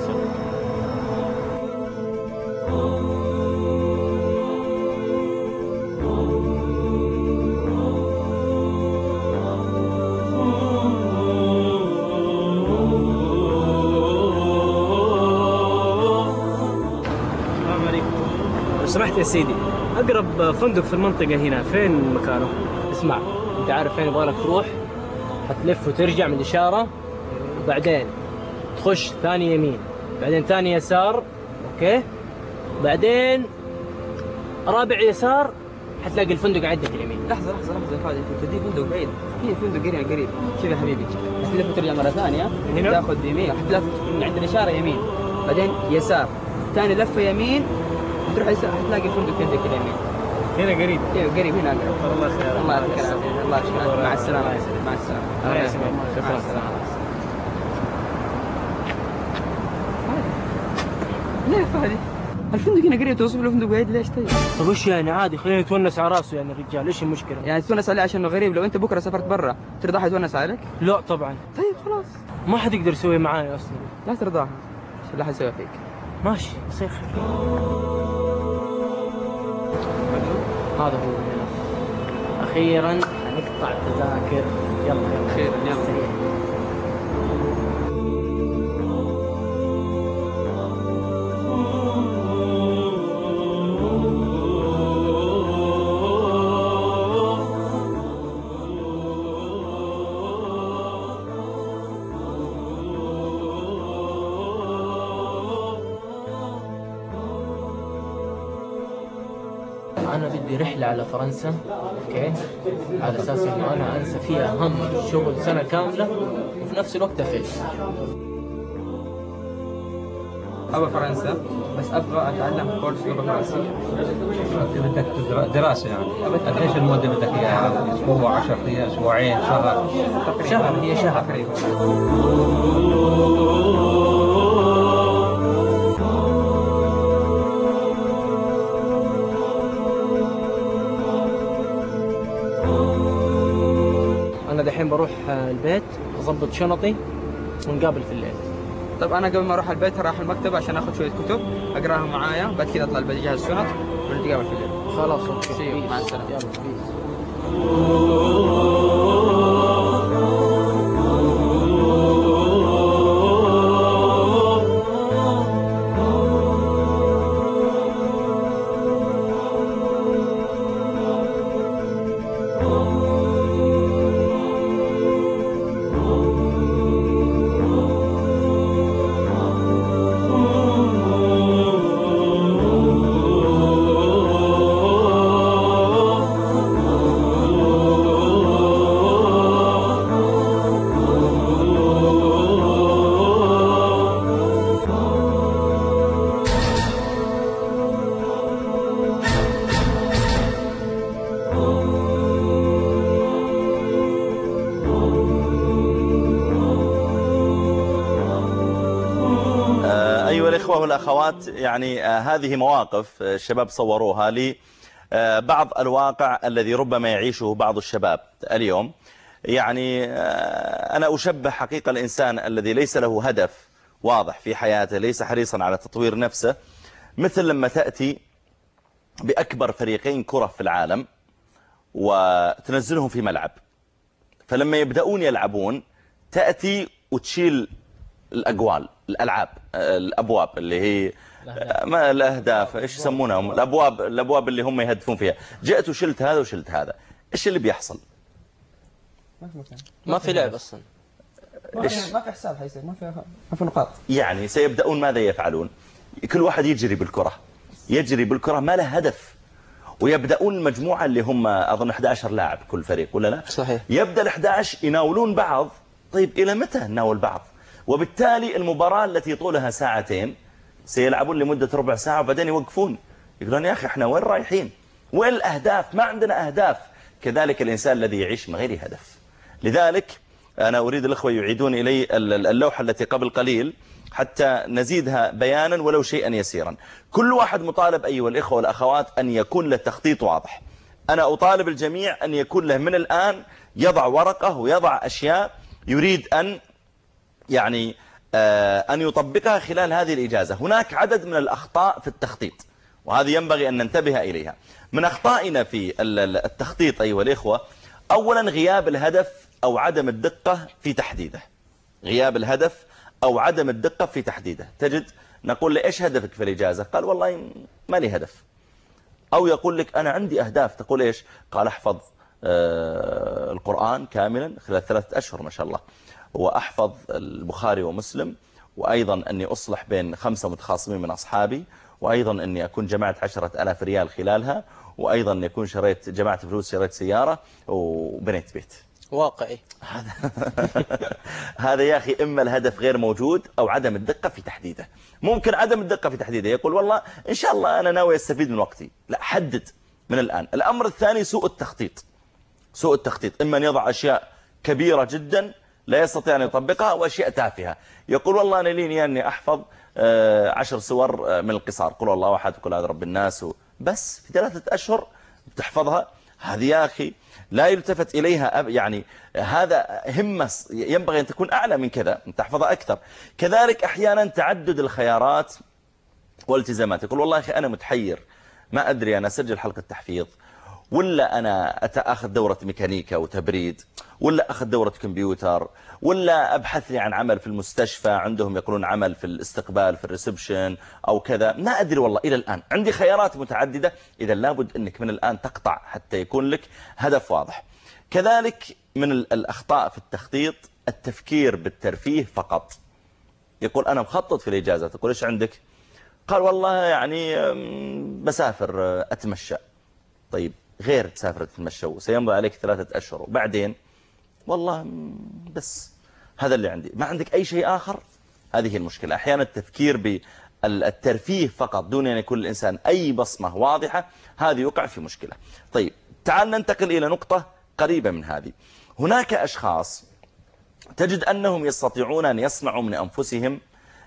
سمحت يا سيدي، أقرب فندق في المنطقة هنا فين مكانه؟ اسمع، انت عارف فين يبغالك تروح؟ حتلف وترجع من الإشارة، وبعدين تخش ثاني يمين، بعدين ثاني يسار، اوكي؟ بعدين رابع يسار حتلاقي الفندق عندك اليمين. لحظة يا فادي، انت تدي فندق بعيد، في فندق قريب. شوف يا حبيبي، حتلف وترجع مرة ثانية، تاخذ يمين، حتلف من عند الإشارة يمين، بعدين يسار، ثاني لفة يمين، تروح يسار حتلاقي فندق عندك اليمين. هنا قريب؟ ايوه قريب هنا اقرب. الله خير. الله يعطيك العافية. الله يشكرك. مع السلامة. مع السلامة. شكرا. ليه يا فادي؟ الفندق هنا قريب، توصف له فندق بعيد ليش طيب؟ طيب وش يعني عادي، خلينا نتونس على راسه يعني الرجال، ايش المشكلة؟ يعني تتونس عليه عشان انه غريب، لو انت بكره سافرت برا ترضاها يتونس عليك؟ لا طبعا. طيب خلاص. ما حد يقدر يسوي معايا اصلا. لا ترضاها عشان لا حد يسوي فيك. ماشي يصير خير. هذا هو الملف. اخيرا حنقطع التذاكر. يلا خير يلا. أنا بدي رحلة على فرنسا، أوكي؟ على أساس إنه أنا أنسى فيها هم شغل سنة كاملة وفي نفس الوقت أفيد. أبغى فرنسا، بس أبغى أتعلم كورس لغة فرنسية. أنت بدك دراسة يعني؟ قديش المدة بدك إياها؟ أسبوع، 10 أيام، أسبوعين، شهر؟ شهر، هي شهر تقريبا. أنا دحين بروح البيت أضبط شنطي ونقابل في الليل. طب أنا قبل ما أروح البيت راح المكتبة عشان آخذ شوية كتب أقراها معايا، بعد كذا أطلع البيت أجهز الشنط ونتقابل في الليل. خلاص أوكي. مع السلامة. يلا بيس. الإخوة والأخوات، يعني هذه مواقف الشباب صوروها لي بعض الواقع الذي ربما يعيشه بعض الشباب اليوم. يعني أنا أشبه حقيقة الإنسان الذي ليس له هدف واضح في حياته، ليس حريصا على تطوير نفسه، مثل لما تأتي بأكبر فريقين كرة في العالم وتنزلهم في ملعب، فلما يبدأون يلعبون تأتي وتشيل الألعاب الأبواب اللي هي ما الأهداف إيش يسمونهم، الأبواب اللي هم يهدفون فيها. جئت وشلت هذا وشلت هذا، إيش اللي بيحصل؟ ما في لعب أصلا، ما في حساب حيصير، ما في نقاط. يعني سيبدأون ماذا يفعلون؟ كل واحد يجري بالكرة ما له هدف، ويبدأون المجموعة اللي هم أظن 11 لاعب كل فريق ولا لا؟ صحيح. يبدأ ال11 يناولون بعض. طيب إلى متى نناول بعض؟ وبالتالي المباراة التي طولها ساعتين سيلعبون لمدة ربع ساعة وبعدين يوقفون، يقولون يا أخي احنا وين رايحين؟ وين الأهداف؟ ما عندنا أهداف. كذلك الإنسان الذي يعيش من غير هدف. لذلك أنا أريد الأخوة يعيدون إلي اللوحة التي قبل قليل حتى نزيدها بيانا ولو شيئا يسيرا. كل واحد مطالب أيها الإخوة والأخوات أن يكون له تخطيط واضح. أنا أطالب الجميع أن يكون له من الآن يضع ورقة ويضع أشياء يريد أن يعني أن يطبقها خلال هذه الإجازة. هناك عدد من الأخطاء في التخطيط وهذه ينبغي أن ننتبه إليها. من أخطائنا في التخطيط أيها الإخوة، أولا غياب الهدف أو عدم الدقة في تحديده. غياب الهدف أو عدم الدقة في تحديده. تجد نقول له إيش هدفك في الإجازة؟ قال والله ما لي هدف. أو يقول لك أنا عندي أهداف. تقول إيش؟ قال أحفظ القرآن كاملا خلال 3 أشهر ما شاء الله، وأحفظ البخاري ومسلم، وأيضا أني أصلح بين 5 متخاصمين من أصحابي، وأيضا أني أكون جمعت 10,000 ريال خلالها، وأيضا أن يكون جمعت فلوس شريت سيارة وبنيت بيت. واقعي. هذا يا أخي إما الهدف غير موجود أو عدم الدقة في تحديده. ممكن عدم الدقة في تحديده، يقول والله إن شاء الله أنا ناوي أستفيد من وقتي. لا، حدد من الآن. الأمر الثاني سوء التخطيط. سوء التخطيط إما أن يضع أشياء كبيرة جدا لا يستطيع أن يطبقها وأشياء تافهة. يقول والله أنا ليني أني أحفظ 10 سور من القصار، قل الله أحد قل أعوذ برب الناس، بس في 3 أشهر تحفظها. هذه يا أخي لا يلتفت إليها يعني هذا همة ينبغي أن تكون أعلى من كذا، أن تحفظها أكثر. كذلك أحيانا تعدد الخيارات والالتزامات. يقول والله أخي أنا متحير، ما أدري أنا أسجل حلقة تحفيظ، ولا أنا أخذ دورة ميكانيكا وتبريد، ولا أخذ دورة كمبيوتر، ولا أبحث لي عن عمل في المستشفى، عندهم يقولون عمل في الاستقبال في الريسبشن أو كذا. ما أدري والله إلى الآن، عندي خيارات متعددة. إذا لابد أنك من الآن تقطع حتى يكون لك هدف واضح. كذلك من الأخطاء في التخطيط التفكير بالترفيه فقط. يقول أنا مخطط في الإجازة. تقول إيش عندك؟ قال والله يعني بسافر أتمشى. طيب غير تسافر تتمشى وسيمضي عليك 3 أشهر، وبعدين والله بس هذا اللي عندي، ما عندك أي شيء آخر. هذه المشكلة. أحيانا التفكير بالترفيه فقط دون أن يكون الإنسان أي بصمة واضحة، هذه يقع في مشكلة. طيب تعال ننتقل إلى نقطة قريبة من هذه. هناك أشخاص تجد أنهم يستطيعون أن يصنعوا من أنفسهم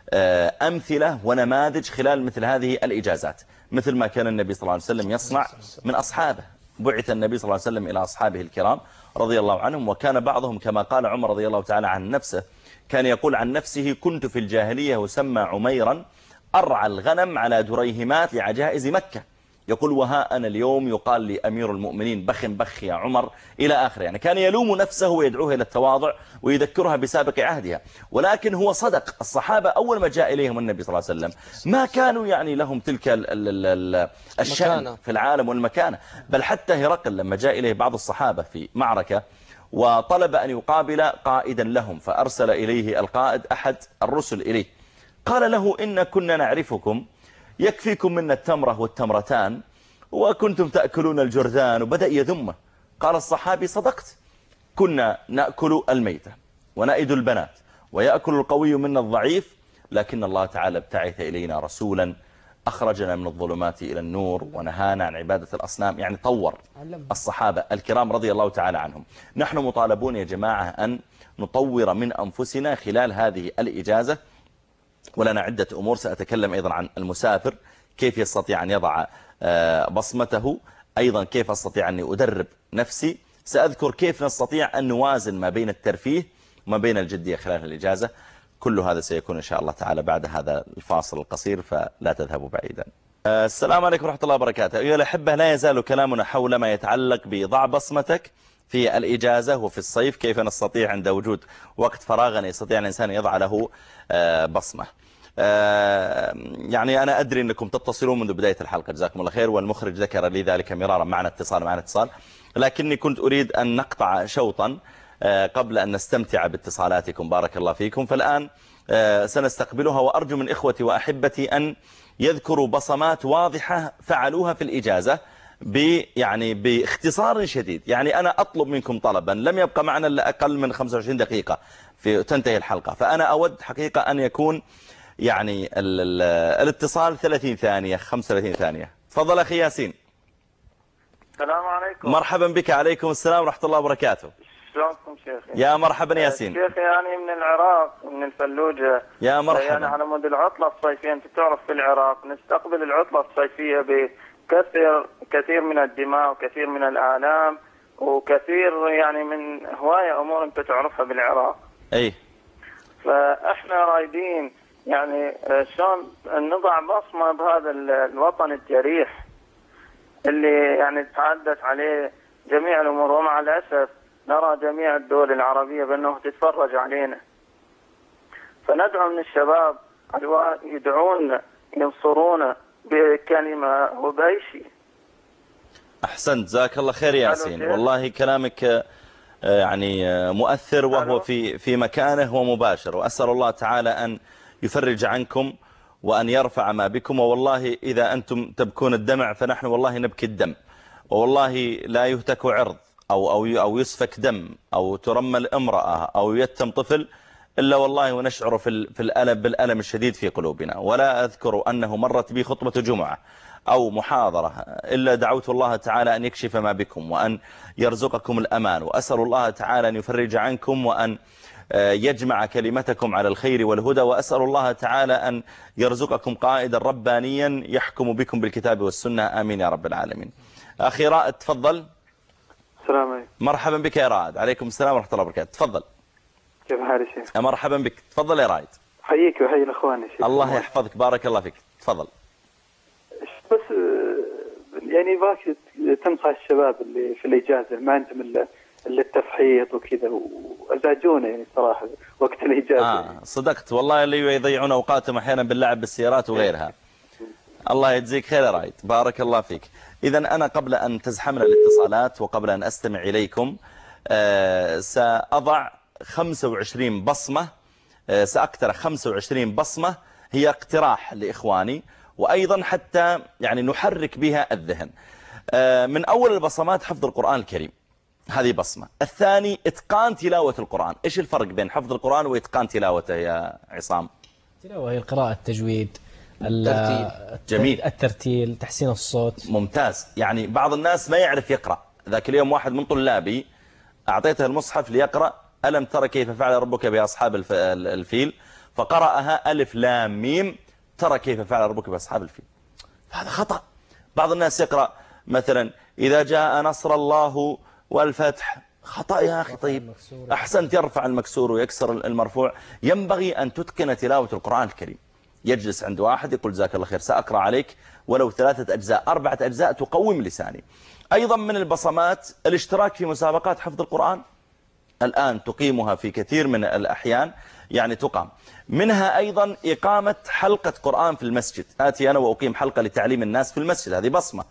أمثلة ونماذج خلال مثل هذه الإجازات، مثل ما كان النبي صلى الله عليه وسلم يصنع من أصحابه. بعث النبي صلى الله عليه وسلم إلى أصحابه الكرام رضي الله عنهم، وكان بعضهم كما قال عمر رضي الله تعالى عن نفسه، كان يقول عن نفسه كنت في الجاهلية أسمى عميرا أرعى الغنم على دريهمات لعجائز مكة. يقول وها أنا اليوم يقال لي أمير المؤمنين بخ بخ يا عمر إلى آخره. يعني كان يلوم نفسه ويدعوها إلى التواضع ويذكرها بسابق عهدها. ولكن هو صدق، الصحابة أول ما جاء إليهم النبي صلى الله عليه وسلم ما كانوا يعني لهم تلك الشأن في العالم والمكانة. بل حتى هرقل لما جاء إليه بعض الصحابة في معركة وطلب أن يقابل قائدا لهم، فأرسل إليه القائد أحد الرسل إليه، قال له إن كنا نعرفكم يكفيكم منا التمرة والتمرتان وكنتم تأكلون الجرذان، وبدأ يذمه. قال الصحابي صدقت، كنا نأكل الميتة ونأيد البنات ويأكل القوي منا الضعيف، لكن الله تعالى ابتعث إلينا رسولا أخرجنا من الظلمات إلى النور ونهانا عن عبادة الأصنام. يعني طور الصحابة الكرام رضي الله تعالى عنهم. نحن مطالبون يا جماعة أن نطور من أنفسنا خلال هذه الإجازة، ولنا عدة أمور. سأتكلم أيضا عن المسافر كيف يستطيع أن يضع بصمته، أيضا كيف أستطيع أن أدرب نفسي. سأذكر كيف نستطيع أن نوازن ما بين الترفيه وما بين الجدية خلال الإجازة. كل هذا سيكون إن شاء الله تعالى بعد هذا الفاصل القصير، فلا تذهبوا بعيدا. السلام عليكم ورحمة الله وبركاته. أيها الأحبة، لا يزال كلامنا حول ما يتعلق بضع بصمتك في الإجازة وفي الصيف. كيف نستطيع عند وجود وقت فراغ أن يستطيع الإنسان يضع له بصمة. يعني أنا أدري أنكم تتصلون منذ بداية الحلقة، جزاكم الله خير، والمخرج ذكر لي ذلك مرارا. معنا اتصال، لكني كنت أريد أن نقطع شوطا قبل أن نستمتع باتصالاتكم. بارك الله فيكم. فالآن سنستقبلها، وأرجو من إخوتي وأحبتي أن يذكروا بصمات واضحة فعلوها في الإجازة يعني باختصار شديد. يعني أنا أطلب منكم طلبا، لم يبقى معنا إلا أقل من 25 دقيقة تنتهي الحلقة، فأنا أود حقيقة أن يكون يعني الاتصال 30 ثانية 35 ثانية. تفضل أخي ياسين. السلام عليكم. مرحبا بك. عليكم السلام ورحمة الله وبركاته. شلونكم شيخي؟ يا مرحبا ياسين. شيخي يعني من العراق من الفلوجة. يا مرحبا. يعني على مود العطلة الصيفية، أنت تعرف في العراق نستقبل العطلة الصيفية بكثير من الدماء وكثير من الآلام وكثير يعني من هواية أمور أنت تعرفها بالعراق. أي. فإحنا رايدين يعني شلون نضع بصمة بهذا الوطن الجريح اللي يعني تحدث عليه جميع الأمور، ومع الأسف نرى جميع الدول العربية بأنه تتفرج علينا. فندعو من الشباب يدعونا ينصرونا بكلمة وبأي شيء. أحسنت، جزاك الله خير ياسين. والله كلامك يعني مؤثر وهو في مكانه ومباشر، وأسأل الله تعالى أن يفرج عنكم وأن يرفع ما بكم. والله إذا أنتم تبكون الدمع فنحن والله نبكي الدم، ووالله لا يهتك عرض أو يسفك دم أو ترمل امرأة أو يتم طفل إلا والله ونشعر في الألم بالألم الشديد في قلوبنا. ولا أذكر أنه مرت بي خطبة جمعة أو محاضرة إلا دعوت الله تعالى أن يكشف ما بكم وأن يرزقكم الأمان، وأسأل الله تعالى أن يفرج عنكم وأن يجمع كلمتكم على الخير والهدى، وأسأل الله تعالى أن يرزقكم قائدا ربانيا يحكم بكم بالكتاب والسنة. آمين يا رب العالمين. أخي رائد تفضل. السلام عليكم. مرحبا بك يا رائد. عليكم السلام ورحمة الله وبركاته. تفضل. كيف حالك شيخ؟ مرحبا بك. تفضل يا رائد. حييك وحيي الأخوان يا شيخ. الله يحفظك، بارك الله فيك. تفضل. بس يعني باك تنصح الشباب اللي في الإجازة ما عندهم إلا التفحيط وكذا، وأزعجونا يعني صراحة وقت الإجازة. صدقت والله، اللي يضيعون أوقاتهم أحيانا باللعب بالسيارات وغيرها. الله يجزيك خير يا رايد، بارك الله فيك. إذا أنا قبل أن تزحمنا الاتصالات وقبل أن أستمع إليكم سأضع 25 بصمة، سأقترح 25 بصمة هي اقتراح لإخواني، وأيضا حتى يعني نحرك بها الذهن. من أول البصمات حفظ القرآن الكريم، هذه بصمة. الثاني إتقان تلاوة القرآن. إيش الفرق بين حفظ القرآن وإتقان تلاوته يا عصام؟ التلاوة هي القراءة، التجويد، جميل، الترتيل، تحسين الصوت. ممتاز. يعني بعض الناس ما يعرف يقرأ. ذاك اليوم واحد من طلابي أعطيته المصحف ليقرأ ألم ترى كيف فعل ربك بأصحاب الفيل، فقرأها ألف لام ميم ترى كيف فعل ربك بأصحاب الفيل. هذا خطأ. بعض الناس يقرأ مثلا إذا جاء نصر الله والفتح، خطأ يا أخي. طيب أحسنت، يرفع المكسور ويكسر المرفوع. ينبغي أن تتقن تلاوة القرآن الكريم. يجلس عند واحد يقول جزاك الله خير سأقرأ عليك ولو 3 أجزاء 4 أجزاء تقوم لساني. أيضا من البصمات الاشتراك في مسابقات حفظ القرآن، الآن تقيمها في كثير من الأحيان، يعني تقام منها. أيضا إقامة حلقة قرآن في المسجد، آتي أنا وأقيم حلقة لتعليم الناس في المسجد، هذه بصمة.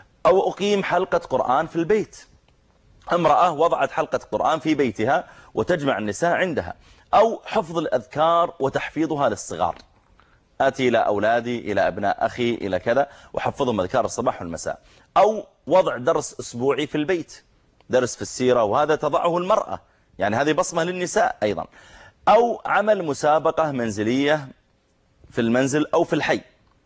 أو أقيم حلقة قرآن في البيت، امرأة وضعت حلقة قرآن في بيتها وتجمع النساء عندها. أو حفظ الأذكار وتحفيظها للصغار، آتي إلى أولادي إلى أبناء أخي إلى كذا وحفظهم أذكار الصباح والمساء. أو وضع درس أسبوعي في البيت، درس في السيرة، وهذا تضعه المرأة، يعني هذه بصمة للنساء أيضا. أو عمل مسابقة منزلية في المنزل أو في الحي،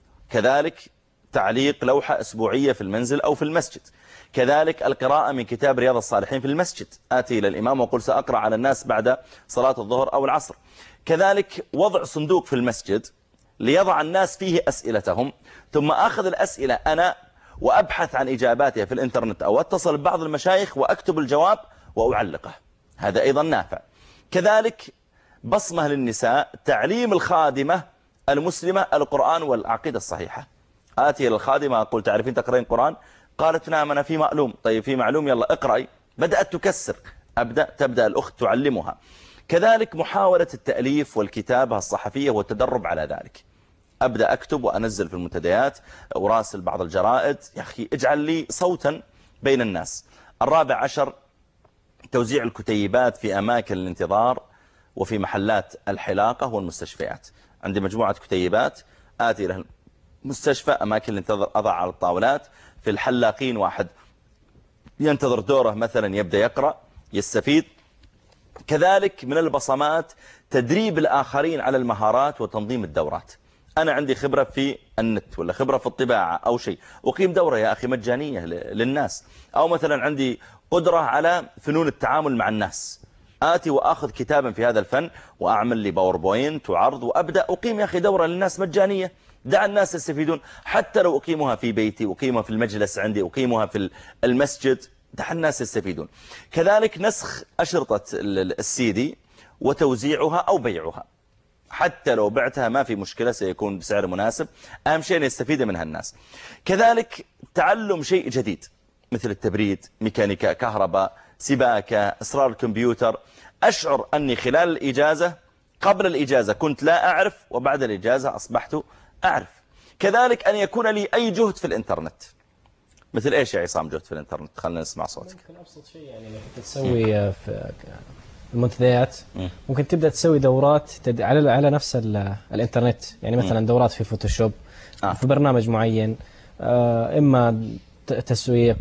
كذلك تعليق لوحة أسبوعية في المنزل أو في المسجد. كذلك القراءة من كتاب رياض الصالحين في المسجد، آتي إلى الإمام وقل سأقرأ على الناس بعد صلاة الظهر أو العصر. كذلك وضع صندوق في المسجد ليضع الناس فيه أسئلتهم، ثم أخذ الأسئلة أنا وأبحث عن إجاباتها في الإنترنت أو أتصل ببعض المشايخ وأكتب الجواب وأعلقه، هذا أيضا نافع. كذلك بصمة للنساء تعليم الخادمة المسلمة القرآن والعقيدة الصحيحة. آتي إلى الخادمة أقول تعرفين تقرأين قرآن؟ قالت نعم أنا في معلوم. طيب في معلوم، يلا اقرأي. بدأت تكسر، تبدأ الأخت تعلمها. كذلك محاولة التأليف والكتابة الصحفية والتدرب على ذلك، أبدأ أكتب وأنزل في المنتديات وراسل بعض الجرائد. يا أخي اجعل لي صوتا بين الناس. 14 توزيع الكتيبات في أماكن الانتظار وفي محلات الحلاقة والمستشفيات. عندي مجموعة كتيبات، آتي إلى المستشفى أماكن الانتظار أضع على الطاولات. في الحلاقين واحد ينتظر دوره مثلا يبدأ يقرأ يستفيد. كذلك من البصمات تدريب الآخرين على المهارات وتنظيم الدورات. أنا عندي خبرة في النت ولا خبرة في الطباعة أو شيء، أقيم دورة يا أخي مجانية للناس. أو مثلا عندي قدرة على فنون التعامل مع الناس، آتي وأخذ كتابا في هذا الفن وأعمل لي باوربوينت وعرض وأبدأ أقيم يا أخي دورة للناس مجانية، دع الناس يستفيدون. حتى لو أقيمها في بيتي، أقيمها في المجلس عندي، أقيمها في المسجد، دع الناس يستفيدون. كذلك نسخ أشرطة السيدي وتوزيعها أو بيعها، حتى لو بعتها ما في مشكلة، سيكون بسعر مناسب، أهم شيء أن يستفيد منها الناس. كذلك تعلم شيء جديد مثل التبريد، ميكانيكا، كهرباء، سباكة، أسرار الكمبيوتر. أشعر أني خلال الإجازة، قبل الإجازة كنت لا أعرف، وبعد الإجازة أصبحت أعرف. كذلك أن يكون لي أي جهد في الإنترنت. مثل إيش يا عصام جهد في الإنترنت؟ خلنا نسمع صوتك. ممكن أبسط شيء يعني تسوي في المنتديات، ممكن تبدأ تسوي دورات على نفس الإنترنت، يعني مثلا دورات في فوتوشوب، في برنامج معين، إما تسويق،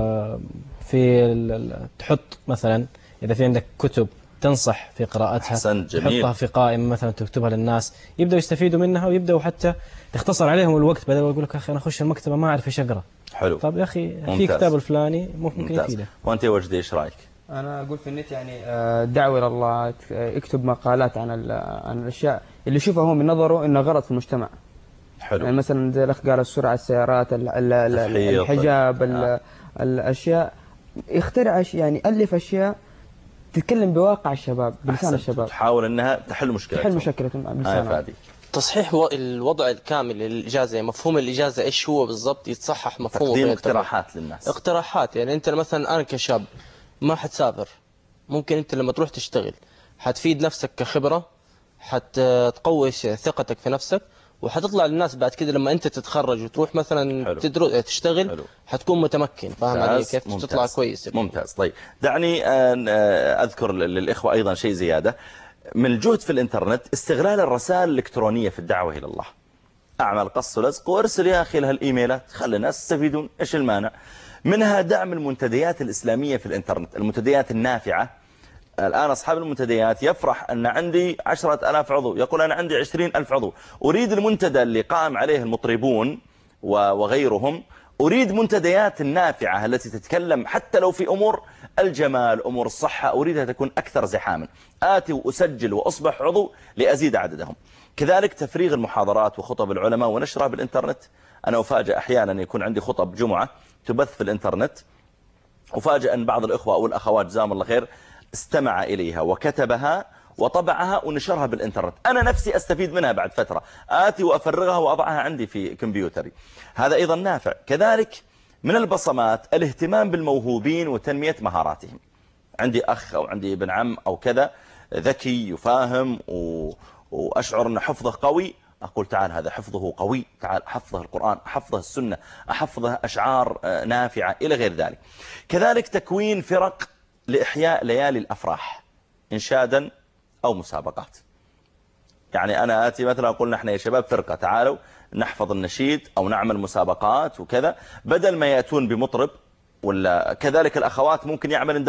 في تحط مثلا إذا في عندك كتب تنصح في قراءتها، تحطها في قائمة مثلا تكتبها للناس، يبدأوا يستفيدوا منها، ويبدأوا حتى تختصر عليهم الوقت، بدل ما يقول لك أخي أنا أخش المكتبة ما أعرف إيش أقرأ. حلو. طب يا أخي في كتاب الفلاني ممكن يفيده. وأنت يا وجدي إيش رأيك؟ أنا أقول في النت يعني دعوة إلى الله، اكتب مقالات عن الأشياء اللي يشوفها هو من نظره إنه غلط في المجتمع. حلو. يعني مثلا زي الأخ قال السرعة، السيارات، الحجاب، الأشياء، يخترع يعني ألف أشياء تتكلم بواقع الشباب، بلسان الشباب، تحاول أنها تحل مشكلتهم بلسانها. تصحيح الوضع الكامل للإجازة، يعني مفهوم الإجازة إيش هو بالضبط يتصحح مفهومه. تقديم اقتراحات للناس، اقتراحات. يعني أنت مثلا أنا كشاب ما حتسافر، ممكن أنت لما تروح تشتغل حتفيد نفسك كخبرة، حتقوي ثقتك في نفسك، وحتطلع للناس بعد كده لما أنت تتخرج وتروح مثلا تشتغل. حلو. حتكون متمكن، فاهم علي كيف؟ تطلع كويس. ممتاز. طيب دعني أذكر للإخوة أيضا شيء زيادة من الجهد في الإنترنت، استغلال الرسائل الإلكترونية في الدعوة إلى الله. أعمل قص ولزق وارسل يا أخي لها الإيميلات، خلي الناس يستفيدون، إيش المانع؟ منها دعم المنتديات الإسلامية في الإنترنت، المنتديات النافعة. الآن أصحاب المنتديات يفرح أن عندي 10,000 عضو، يقول أنا عندي 20,000 عضو، أريد المنتدى اللي قائم عليه المطربون وغيرهم، أريد منتديات النافعة التي تتكلم حتى لو في أمور الجمال، أمور الصحة، أريدها تكون أكثر زحاما. آتي وأسجل وأصبح عضو لأزيد عددهم. كذلك تفريغ المحاضرات وخطب العلماء ونشرها بالإنترنت. أنا أفاجأ أحيانا يكون عندي خطب جمعة تبث في الإنترنت، أفاجأ أن بعض الإخوة أو الأخوات جزاهم الله خير استمع إليها وكتبها وطبعها ونشرها بالإنترنت. أنا نفسي أستفيد منها بعد فترة، آتي وأفرغها وأضعها عندي في كمبيوتري، هذا أيضا نافع. كذلك من البصمات الاهتمام بالموهوبين وتنمية مهاراتهم. عندي أخ أو عندي ابن عم أو كذا ذكي يفاهم وأشعر أن حفظه قوي، أقول تعال هذا حفظه قوي، تعال أحفظه القرآن، أحفظه السنة، أحفظه أشعار نافعة إلى غير ذلك. كذلك تكوين فرق لإحياء ليالي الأفراح، إنشادا أو مسابقات. يعني أنا آتي مثلا أقول نحن يا شباب فرقة، تعالوا نحفظ النشيد أو نعمل مسابقات وكذا، بدل ما يأتون بمطرب. ولا كذلك الأخوات ممكن يعمل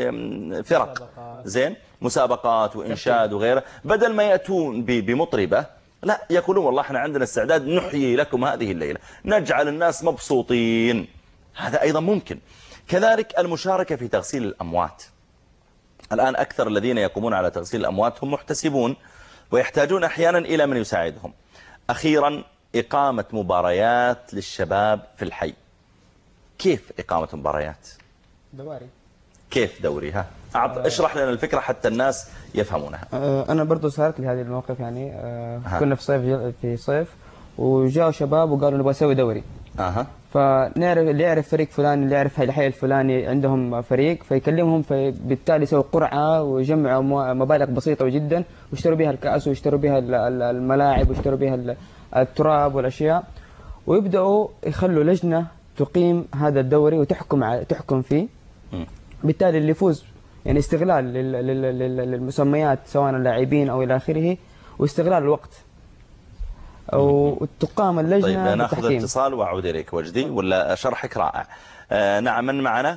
فرق زين مسابقات وإنشاد وغيره، بدل ما يأتون بمطربة، لا يقولون والله احنا عندنا استعداد نحيي لكم هذه الليلة، نجعل الناس مبسوطين. هذا أيضا ممكن. كذلك المشاركة في تغسيل الأموات. الآن أكثر الذين يقومون على تغسيل الأموات هم محتسبون ويحتاجون أحيانا إلى من يساعدهم. أخيرا إقامة مباريات للشباب في الحي. كيف إقامة مباريات؟ دوري. كيف دوري؟ اشرح لنا الفكرة حتى الناس يفهمونها. أنا برضو سألت لهذه المواقف، يعني كنا في صيف وجاءوا شباب وقالوا نبغى نسوي دوري. فنعرف اللي يعرف فريق فلان، اللي يعرف الحي الفلاني عندهم فريق، فيكلمهم، فبالتالي يسوي قرعة ويجمعوا مبالغ بسيطة جدا ويشتروا بها الكأس ويشتروا بها الملاعب ويشتروا بها التراب والأشياء، ويبدأوا يخلوا لجنة تقيم هذا الدوري وتحكم فيه. بالتالي اللي يفوز يعني استغلال للمسميات سواء اللاعبين أو إلى آخره، واستغلال الوقت، أو تقام اللجنة. طيب ناخذ اتصال وأعود إليك وجدي، ولا شرحك رائع. نعم، من معنا؟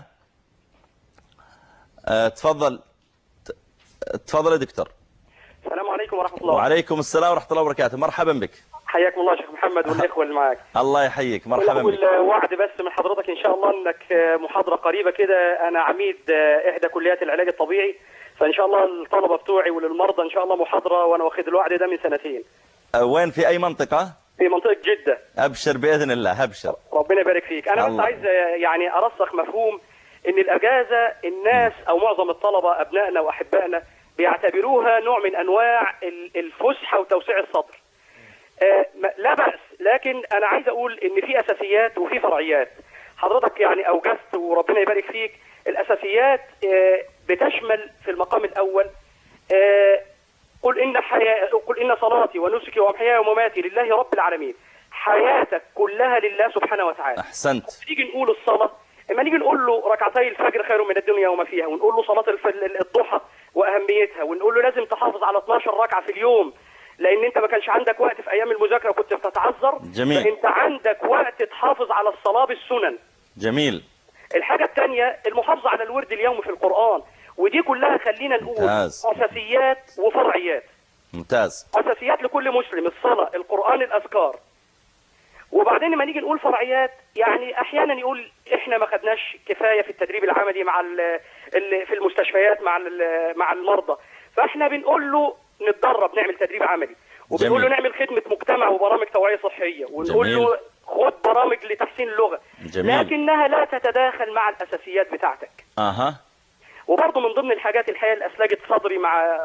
تفضل يا دكتور. السلام عليكم ورحمة الله. وعليكم السلام ورحمة الله وبركاته، مرحبا بك. حياكم الله شيخ محمد والإخوة اللي معاك. الله يحييك، مرحبا بك. وعد بس من حضرتك إن شاء الله إنك محاضرة قريبة كده. أنا عميد إحدى كليات العلاج الطبيعي، فإن شاء الله الطلبة بتوعي وللمرضى إن شاء الله محاضرة، وأنا واخد الوعد ده من سنتين. وين، في أي منطقة؟ في منطقة جدة. أبشر بإذن الله، أبشر. ربنا يبارك فيك. أنا بس عايز يعني أرسخ مفهوم إن الأجازة الناس أو معظم الطلبة أبنائنا وأحبائنا بيعتبروها نوع من أنواع الفسحة وتوسيع الصدر. لا بأس، لكن أنا عايز أقول إن في أساسيات وفي فرعيات. حضرتك يعني أوجزت وربنا يبارك فيك. الأساسيات بتشمل في المقام الأول قل إن صلاتي ونسكي ومحياي ومماتي لله رب العالمين. حياتك كلها لله سبحانه وتعالى. أحسنت. نيجي نقول الصلاة، اما نيجي نقول له ركعتي الفجر خير من الدنيا وما فيها، ونقول له صلاة الضحى وأهميتها، ونقول له لازم تحافظ على 12 ركعة في اليوم لأن أنت ما كانش عندك وقت في أيام المذاكرة وكنت بتتعذر. جميل. فأنت عندك وقت تحافظ على الصلاة بالسنن. جميل. الحاجة الثانية المحافظة على الورد اليومي في القرآن، ودي كلها خلينا نقول ممتاز. أساسيات وفرعيات. ممتاز. أساسيات لكل مسلم الصلاة، القرآن، الأذكار. وبعدين لما نيجي نقول فرعيات، يعني أحيانا يقول إحنا ما خدناش كفاية في التدريب العملي مع في المستشفيات مع المرضى، فإحنا بنقول له نتدرب نعمل تدريب عملي، وبنقول له نعمل خدمة مجتمع وبرامج توعية صحية، ونقول له خد برامج لتحسين اللغة. جميل. لكنها لا تتداخل مع الأساسيات بتاعتك. وبرضه من ضمن الحاجات الحقيقة اللي أسلجت صدري مع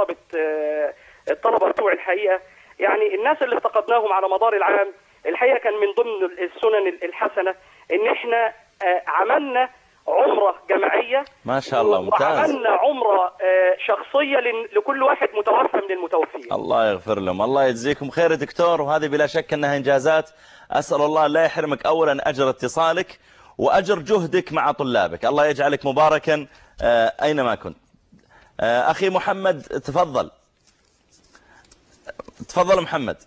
الطلبة بتوع الحقيقة، يعني الناس اللي افتقدناهم على مدار العام، الحقيقة كان من ضمن السنن الحسنة إن إحنا عملنا عمرة جماعية. ما شاء الله، ممتاز. وعملنا عمرة شخصية لكل واحد متوفى من المتوفين. الله يغفر لهم، الله يجزيكم خير يا دكتور، وهذه بلا شك أنها إنجازات. أسأل الله لا يحرمك أولا أجر اتصالك وأجر جهدك مع طلابك، الله يجعلك مباركا أينما كنت. أخي محمد تفضل. تفضل محمد.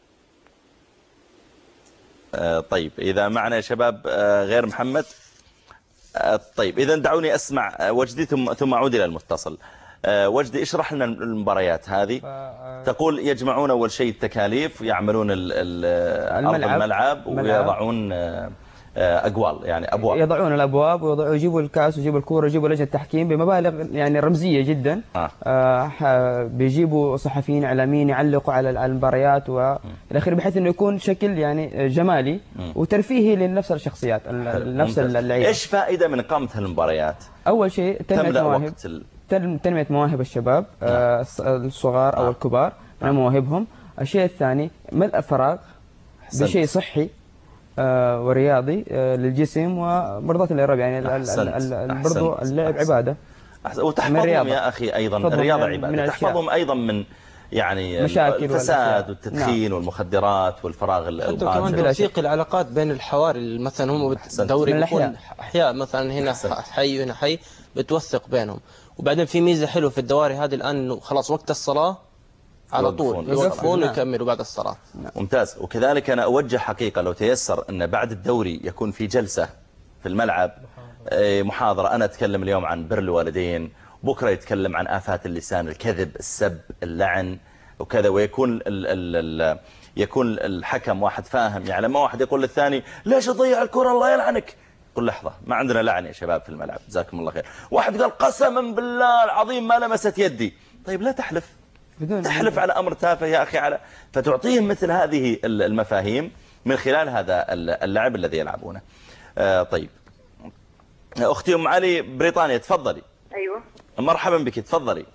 طيب إذا معنا يا شباب غير محمد، طيب إذا دعوني أسمع وجدي ثم أعود إلى المتصل. وجدي اشرح لنا المباريات هذه. تقول يجمعون أول شيء التكاليف، يعملون الملعب ويضعون أقوال، يعني أبواب، يضعون الأبواب ويجيبوا الكاس ويجيبوا الكورة ويجيبوا لجنة التحكيم بمبالغ يعني رمزية جدا. بيجيبوا صحفيين إعلاميين يعلقوا على المباريات والأخير، بحيث إنه يكون شكل يعني جمالي وترفيهي لنفس الشخصيات نفس اللعيبة. إيش فائدة من إقامة هالمباريات؟ أول شيء تنمية مواهب الشباب الصغار أو الكبار من مواهبهم. الشيء الثاني ملء الفراغ بشيء صحي ورياضي للجسم ومرضات الإرهاب، يعني برضو اللعب عبادة. وتحفظهم يا أخي أيضا الرياضة عبادة، تحفظهم أيضا من يعني مشاكل الفساد والتدخين والمخدرات والفراغ القاتل. كمان توثيق العلاقات بين الحواري، مثلا هم بالدوري بيكون أحياء مثلا هنا حي وهنا حي، بتوثق بينهم. وبعدين في ميزة حلوة في الدواري هذه الآن إنه خلاص وقت الصلاة على طول يوقفون ويكملوا بعد الصلاة. ممتاز. وكذلك أنا أوجه حقيقة لو تيسر أن بعد الدوري يكون في جلسة في الملعب، محاضرة. أنا أتكلم اليوم عن بر الوالدين، بكرة يتكلم عن آفات اللسان، الكذب، السب، اللعن وكذا، ويكون يكون الحكم واحد فاهم، يعني ما واحد يقول للثاني ليش تضيع الكرة الله يلعنك. قل لحظة، ما عندنا لعن يا شباب في الملعب، جزاكم الله خير. واحد قال قسما بالله العظيم ما لمست يدي. طيب لا تحلف، تحلف على أمر تافه يا أخي، فتعطيهم مثل هذه المفاهيم من خلال هذا اللعب الذي يلعبونه. طيب أختي أم علي بريطانيا، تفضلي. أيوة مرحبا بك، تفضلي.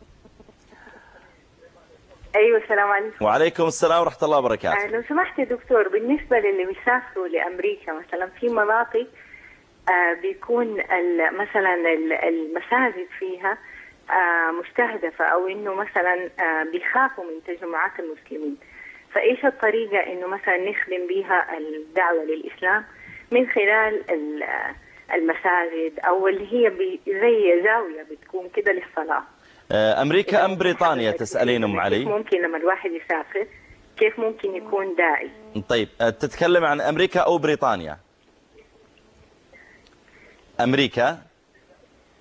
أيوة السلام عليكم. وعليكم السلام ورحمة الله وبركاته. لو سمحت يا دكتور، بالنسبة للي بيسافروا لأمريكا مثلا، في مناطق بيكون مثلا المساجد فيها مستهدفة، أو إنه مثلا بيخافوا من تجمعات المسلمين، فإيش الطريقة إنه مثلا نخدم بها الدعوة للإسلام من خلال المساجد، أو اللي هي زي زاوية بتكون كده للصلاة؟ أمريكا أم بريطانيا تسألين أم علي؟ ممكن لما الواحد يسافر كيف ممكن يكون داعي؟ طيب تتكلم عن أمريكا أو بريطانيا؟ أمريكا.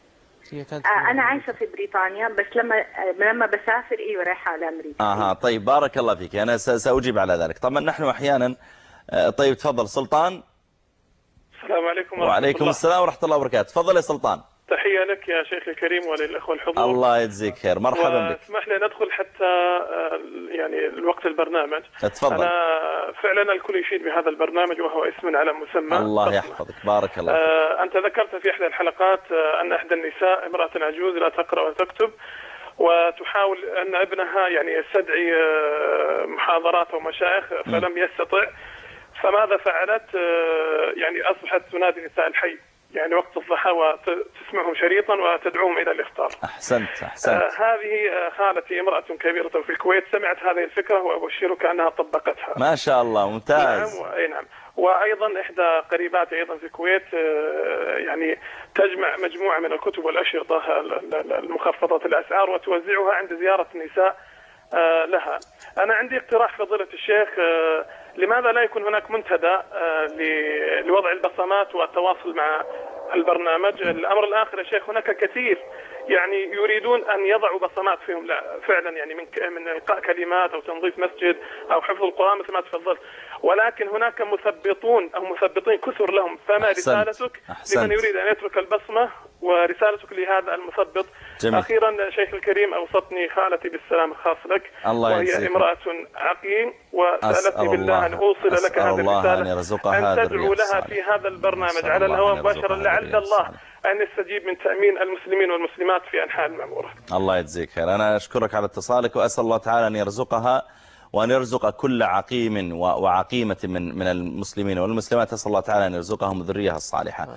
أنا عايشة في بريطانيا، بس لما بسافر رايحة على أمريكا. طيب بارك الله فيك، أنا سأجيب على ذلك. طبعا نحن أحيانا طيب تفضل سلطان. السلام عليكم ورحمة وعليكم الله. السلام ورحمة الله وبركاته. تفضل يا سلطان. تحية لك يا شيخ الكريم وللأخوة الحضور. الله يجزيك خير، مرحبا بك. اسمح لي ندخل حتى يعني الوقت البرنامج. تفضل. أنا فعلا الكل يشيد بهذا البرنامج وهو اسم على مسمى. الله يحفظك، بارك الله فيك. أنت ذكرت في إحدى الحلقات أن إحدى النساء امرأة عجوز لا تقرأ وتكتب، وتحاول أن ابنها يعني يستدعي محاضرات ومشايخ فلم يستطع، فماذا فعلت؟ يعني أصبحت تنادي نساء الحي يعني وقت الضحى وتسمعهم شريطا وتدعوهم إلى الإفطار. أحسنت. هذه خالتي امرأة كبيرة في الكويت سمعت هذه الفكرة وأبشرك أنها طبقتها. ما شاء الله، ممتاز. نعم. وأيضا إحدى قريباتي أيضا في الكويت يعني تجمع مجموعة من الكتب والأشرطة المخفضة الأسعار وتوزعها عند زيارة النساء لها. أنا عندي اقتراح فضيلة الشيخ، لماذا لا يكون هناك منتدى لوضع البصمات والتواصل مع البرنامج؟ الأمر الآخر يا شيخ، هناك كثير يعني يريدون أن يضعوا بصمات فيهم، لا فعلا يعني من إلقاء كلمات أو تنظيف مسجد أو حفظ القرآن مثل ما تفضلت، ولكن هناك مثبطين كثر لهم، فما رسالتك لمن يريد أن يترك البصمة ورسالتك لهذا المثبط؟ جميل. أخيرا شيخ الكريم، أوصتني خالتي بالسلام الخاص لك، وهي امرأة عقيم، وسألتني بالله أن أوصل لك هذه الرسالة، أن تدعو لها في هذا البرنامج على الهواء مباشرة، لعل الله أن يستجيب من تأمين المسلمين والمسلمات في أنحاء المعمورة. الله يجزيك خير. أنا أشكرك على اتصالك، وأسأل الله تعالى أن يرزقها وأن يرزق كل عقيم وعقيمة من المسلمين والمسلمات. أسأل الله تعالى أن يرزقهم ذريها الصالحة.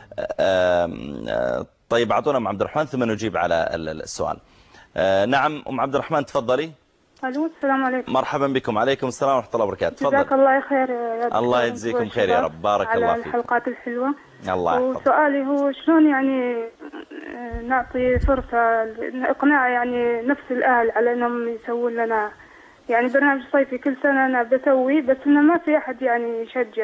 طيب أعطونا أم عبد الرحمن ثم نجيب على السؤال. نعم أم عبد الرحمن تفضلي. الو السلام عليكم. مرحبا بكم. عليكم السلام ورحمة الله وبركاته. تفضل. جزاك الله خير يا دكتور. الله يجزيكم خير يا رب، بارك الله فيك. على الحلقات الحلوة. الله يحفظك. وسؤالي هو شلون يعني نعطي فرصة إقناع يعني نفس الأهل على أنهم يسوون لنا يعني برنامج صيفي كل سنة. أنا بسوي بس إنه ما في أحد يعني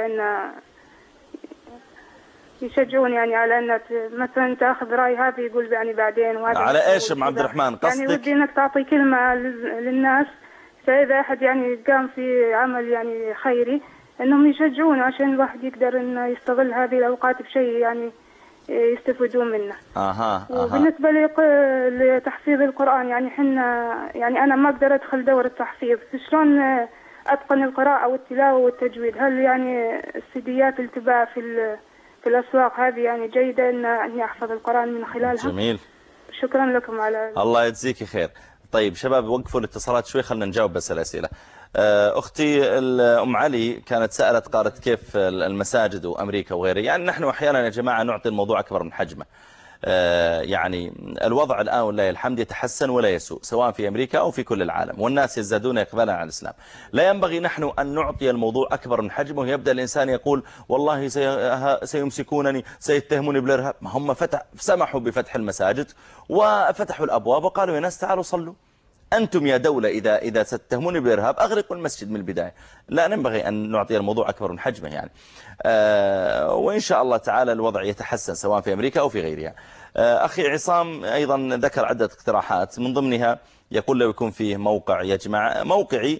يشجعون يعني على أن مثلا تأخذ رأي هذا يقول يعني بعدين. على إيش أم عبد الرحمن قصدك؟ يعني ودي إنك تعطي كلمة للناس، فإذا أحد يعني قام في عمل يعني خيري إنهم يشجعون عشان الواحد يقدر إنه يستغل هذه الأوقات بشيء يعني يستفيدون منه. وبالنسبة لتحفيظ القرآن يعني يعني أنا ما أقدر أدخل دورة تحفيظ، شلون أتقن القراءة والتلاوة والتجويد؟ هل يعني السيديات اللي تباع في الأسواق هذه يعني جيدة إني أحفظ القرآن من خلالها؟ جميل. شكرا لكم على الله يجزيك خير. طيب شباب وقفوا الاتصالات شوي، خلنا نجاوب بس الأسئلة. أختي أم علي كانت سألت قالت كيف المساجد وأمريكا وغيره. يعني نحن أحيانا يا جماعة نعطي الموضوع أكبر من حجمه. يعني الوضع الآن ولله الحمد يتحسن ولا يسوء، سواء في أمريكا أو في كل العالم، والناس يزدادون إقبالا على الإسلام. لا ينبغي نحن أن نعطي الموضوع أكبر من حجمه ويبدأ الإنسان يقول والله سيمسكونني، سيتهموني بالإرهاب. ما هم سمحوا بفتح المساجد وفتحوا الأبواب وقالوا يا ناس تعالوا صلوا. أنتم يا دولة إذا ستتهموني بالإرهاب أغلقوا المسجد من البداية. لا ينبغي أن نعطي الموضوع أكبر من حجمه يعني. وإن شاء الله تعالى الوضع يتحسن سواء في أمريكا أو في غيرها. أخي عصام أيضا ذكر عدة اقتراحات، من ضمنها يقول لو يكون فيه موقع يجمع موقعي،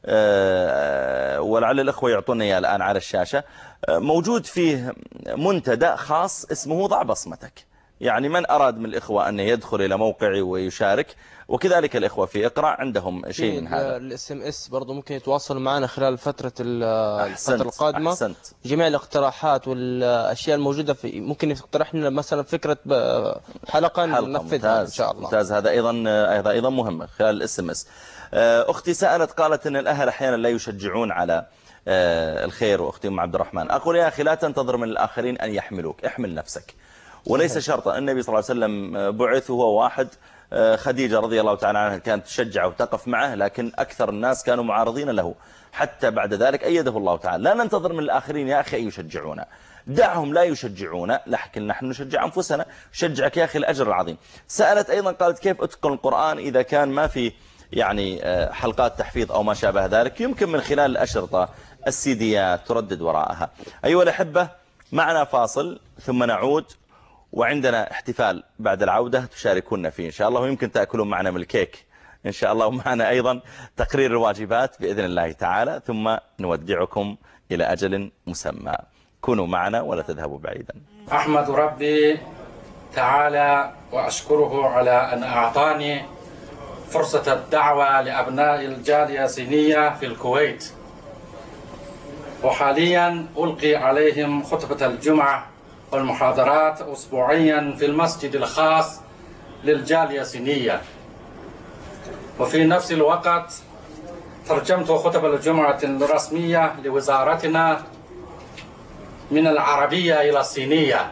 ولعل الأخوة يعطوني إياه الآن على الشاشة، موجود فيه منتدى خاص اسمه ضع بصمتك. يعني من أراد من الإخوة أن يدخل إلى موقعي ويشارك، وكذلك الإخوة في إقرأ عندهم شيء من هذا. الSMS برضو ممكن يتواصلوا معنا خلال الفترة القادمة. أحسنت. جميع الاقتراحات والأشياء الموجودة ممكن يقترح لنا مثلا فكرة حلقة ننفذها إن شاء الله. ممتاز. هذا أيضا مهم خلال الSMS. أختي سألت قالت أن الأهل أحيانا لا يشجعون على الخير. وأختي أم عبد الرحمن أقول يا أخي لا تنتظر من الآخرين أن يحملوك، احمل نفسك. وليس شرطا. النبي صلى الله عليه وسلم بعث هو واحد، خديجة رضي الله تعالى عنها كانت تشجع وتقف معه، لكن أكثر الناس كانوا معارضين له، حتى بعد ذلك أيده الله تعالى. لا ننتظر من الآخرين يا أخي أن يشجعونا، دعهم لا يشجعونا، لكن نحن نشجع أنفسنا. شجعك يا أخي الأجر العظيم. سألت أيضا قالت كيف أتقن القرآن إذا كان ما في يعني حلقات تحفيظ أو ما شابه ذلك؟ يمكن من خلال الأشرطة السيديات تردد وراءها. أيها الأحبة معنا فاصل ثم نعود وعندنا احتفال بعد العودة تشاركونا فيه إن شاء الله، ويمكن تأكلون معنا من الكيك إن شاء الله، ومعنا أيضا تقرير الواجبات بإذن الله تعالى، ثم نودعكم إلى أجل مسمى. كونوا معنا ولا تذهبوا بعيدا. أحمد ربي تعالى وأشكره على أن أعطاني فرصة الدعوة لأبناء الجالية الصينية في الكويت، وحاليا ألقي عليهم خطبة الجمعة والمحاضرات أسبوعيا في المسجد الخاص للجالية الصينية، وفي نفس الوقت ترجمت خطب الجمعة الرسمية لوزارتنا من العربية إلى الصينية،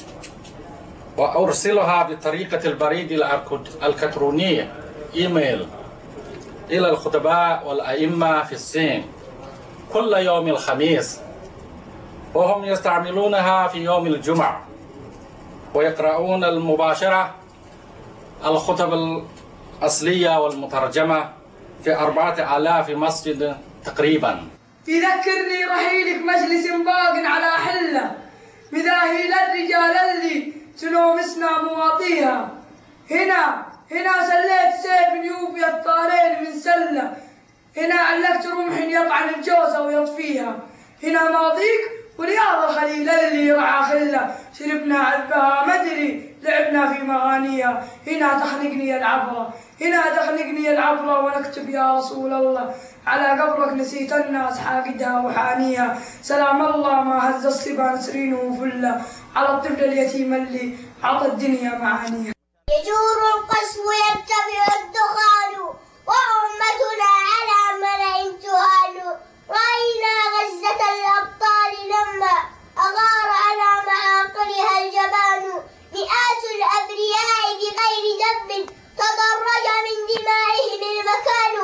وأرسلها بطريقة البريد الإلكتروني إيميل إلى الخطباء والأئمة في الصين كل يوم الخميس، وهم يستعملونها في يوم الجمعة ويقرؤون المباشرة الخطب الأصلية والمترجمة في 4000 مسجد تقريبا. يذكرني رحيلك مجلس باق على حلة مذاهيل الرجال اللي تلومسنا مواطيها. هنا سليت سيف يوفي الطارين من سلة، هنا علقت رمح يطعن الجوزة ويطفيها. هنا ماضيك ورياض الخليل اللي رعى خلة، شربنا عذبها مدري لعبنا في مغانيها. هنا تخنقني العبرة ونكتب يا رسول الله على قبرك نسيت الناس حاقدها وحانيها. سلام الله ما هز الصبا نسرينه فله على الطفل اليتيم اللي عطى الدنيا معانيها. يجور القصف يرتفع الدخان وأمتنا على ملأ تهان. رأينا غزة الأبطال لما أغار على معاقلها الجبان. مئات الأبرياء بغير ذنب تضرج من دمائهم المكان.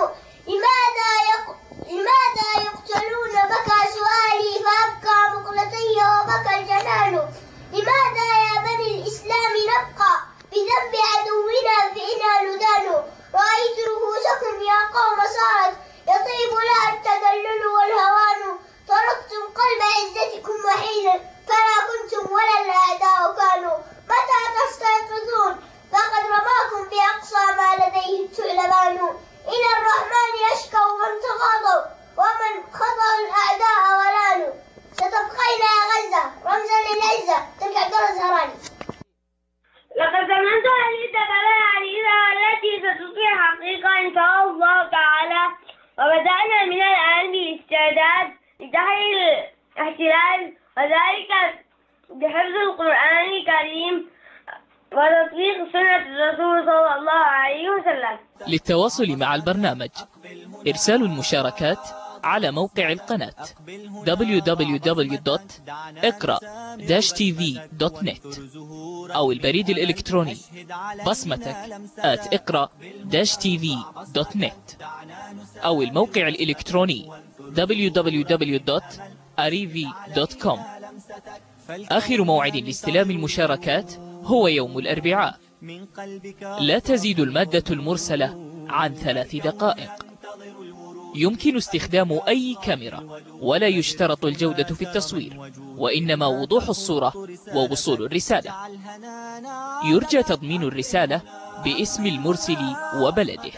لماذا يقتلون؟ بكى سؤالي فأبكى مقلتي وبكى الجنان. لماذا يا بني الإسلام نبقى بذنب عدونا فإنا ندان. رأيت رؤوسكم يا قوم صارت يطيب لها التذلل والهوان. تركتم قلب عزتكم وحينا فلا كنتم ولا الأعداء كانوا. متى تستيقظون فقد رماكم بأقصى ما لديهم تعلمان. إلى الرحمن يشكو من تغاضوا ومن خطأ الأعداء ولانوا. ستبقين يا غزة رمزا للعزة ترجع جرس هراني. لقد ظننت أن تتبنى العزيزة التي ستطيع حقيقة إن شاء الله تعالى، وبدأنا من الآن بالاستعداد لتحرير الاحتلال، وذلك بحفظ القرآن الكريم وتطبيق سنة الرسول صلى الله عليه وسلم. للتواصل مع البرنامج إرسال المشاركات على موقع القناة www.iqra-tv.net أو البريد الإلكتروني بصمتك@iqra-tv.net أو الموقع الإلكتروني www.arivi.com. آخر موعد لاستلام المشاركات هو يوم الأربعاء. لا تزيد المادة المرسلة عن 3 دقائق. يمكن استخدام أي كاميرا، ولا يشترط الجودة في التصوير، وإنما وضوح الصورة ووصول الرسالة. يرجى تضمين الرسالة باسم المرسل وبلده.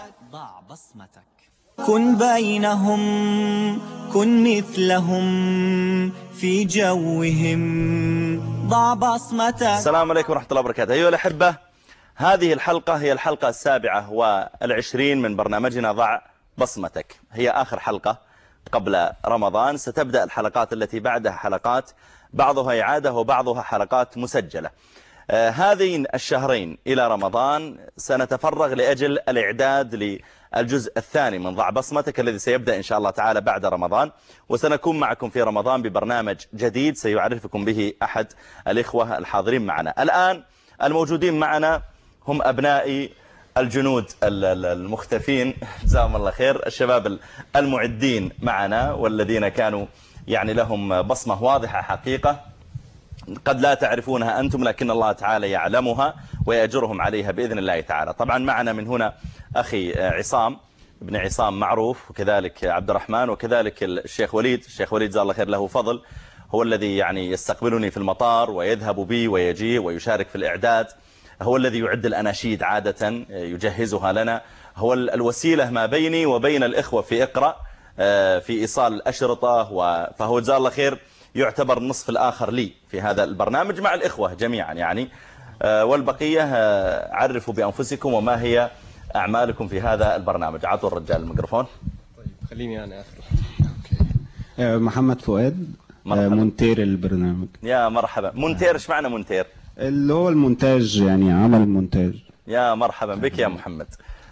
كن بينهم كن مثلهم في جوهم ضع بصمتك. السلام عليكم ورحمة الله وبركاته. أيها الأحبة، هذه الحلقة هي الحلقة 27 من برنامجنا ضع بصمتك. هي آخر حلقة قبل رمضان. ستبدأ الحلقات التي بعدها حلقات بعضها إعادة وبعضها حلقات مسجلة. هذين الشهرين إلى رمضان سنتفرغ لأجل الإعداد للجزء الثاني من ضع بصمتك الذي سيبدأ إن شاء الله تعالى بعد رمضان، وسنكون معكم في رمضان ببرنامج جديد سيعرفكم به أحد الإخوة الحاضرين معنا. الآن الموجودين معنا هم أبناء الجنود المختفين جزاهم الله خير، الشباب المعدين معنا والذين كانوا يعني لهم بصمة واضحة حقيقة قد لا تعرفونها أنتم، لكن الله تعالى يعلمها ويأجرهم عليها بإذن الله تعالى. طبعا معنا من هنا أخي عصام، ابن عصام معروف، وكذلك عبد الرحمن، وكذلك الشيخ وليد. الشيخ وليد جزاه الله خير له فضل، هو الذي يعني يستقبلني في المطار ويذهب بي ويجي ويشارك في الإعداد، هو الذي يعد الأناشيد عادة يجهزها لنا، هو الوسيلة ما بيني وبين الإخوة في اقرأ في إيصال الأشرطة، فهو جزاه الله خير يعتبر النصف الآخر لي في هذا البرنامج مع الإخوة جميعا يعني. والبقية عرفوا بأنفسكم وما هي أعمالكم في هذا البرنامج. عطوا الرجال الميكروفون. طيب خليني أنا أخذ. محمد فؤاد، مونتير البرنامج. يا مرحبا. مونتير، ايش معنى مونتير؟ اللي هو المونتاج، يعني عمل مونتاج. يا مرحبا بك يا محمد.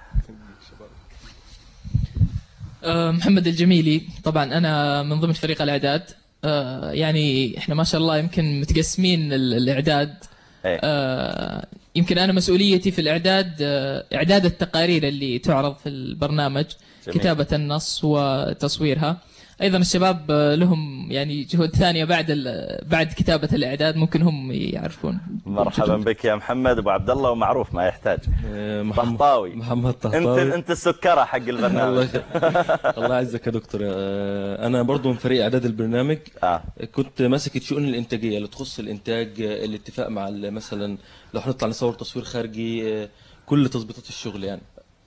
محمد الجميلي، طبعا أنا من ضمن فريق الإعداد. يعني إحنا ما شاء الله يمكن متقسمين الإعداد. يمكن أنا مسؤوليتي في الإعداد إعداد التقارير اللي تعرض في البرنامج، جميل. كتابة النص وتصويرها. أيضا الشباب لهم يعني جهود ثانية بعد كتابة الإعداد، ممكن هم يعرفون. مرحبا بك يا محمد. أبو عبد الله ومعروف ما يحتاج. طهطاوي. محمد طهطاوي. أنت السكرة حق البرنامج. الله يعزك يا دكتور. أنا برضو من فريق إعداد البرنامج. كنت ماسك شؤون الإنتاجية اللي تخص الإنتاج، الاتفاق مع مثلا لو هنطلع نصور تصوير خارجي، كل تظبيطات الشغل يعني.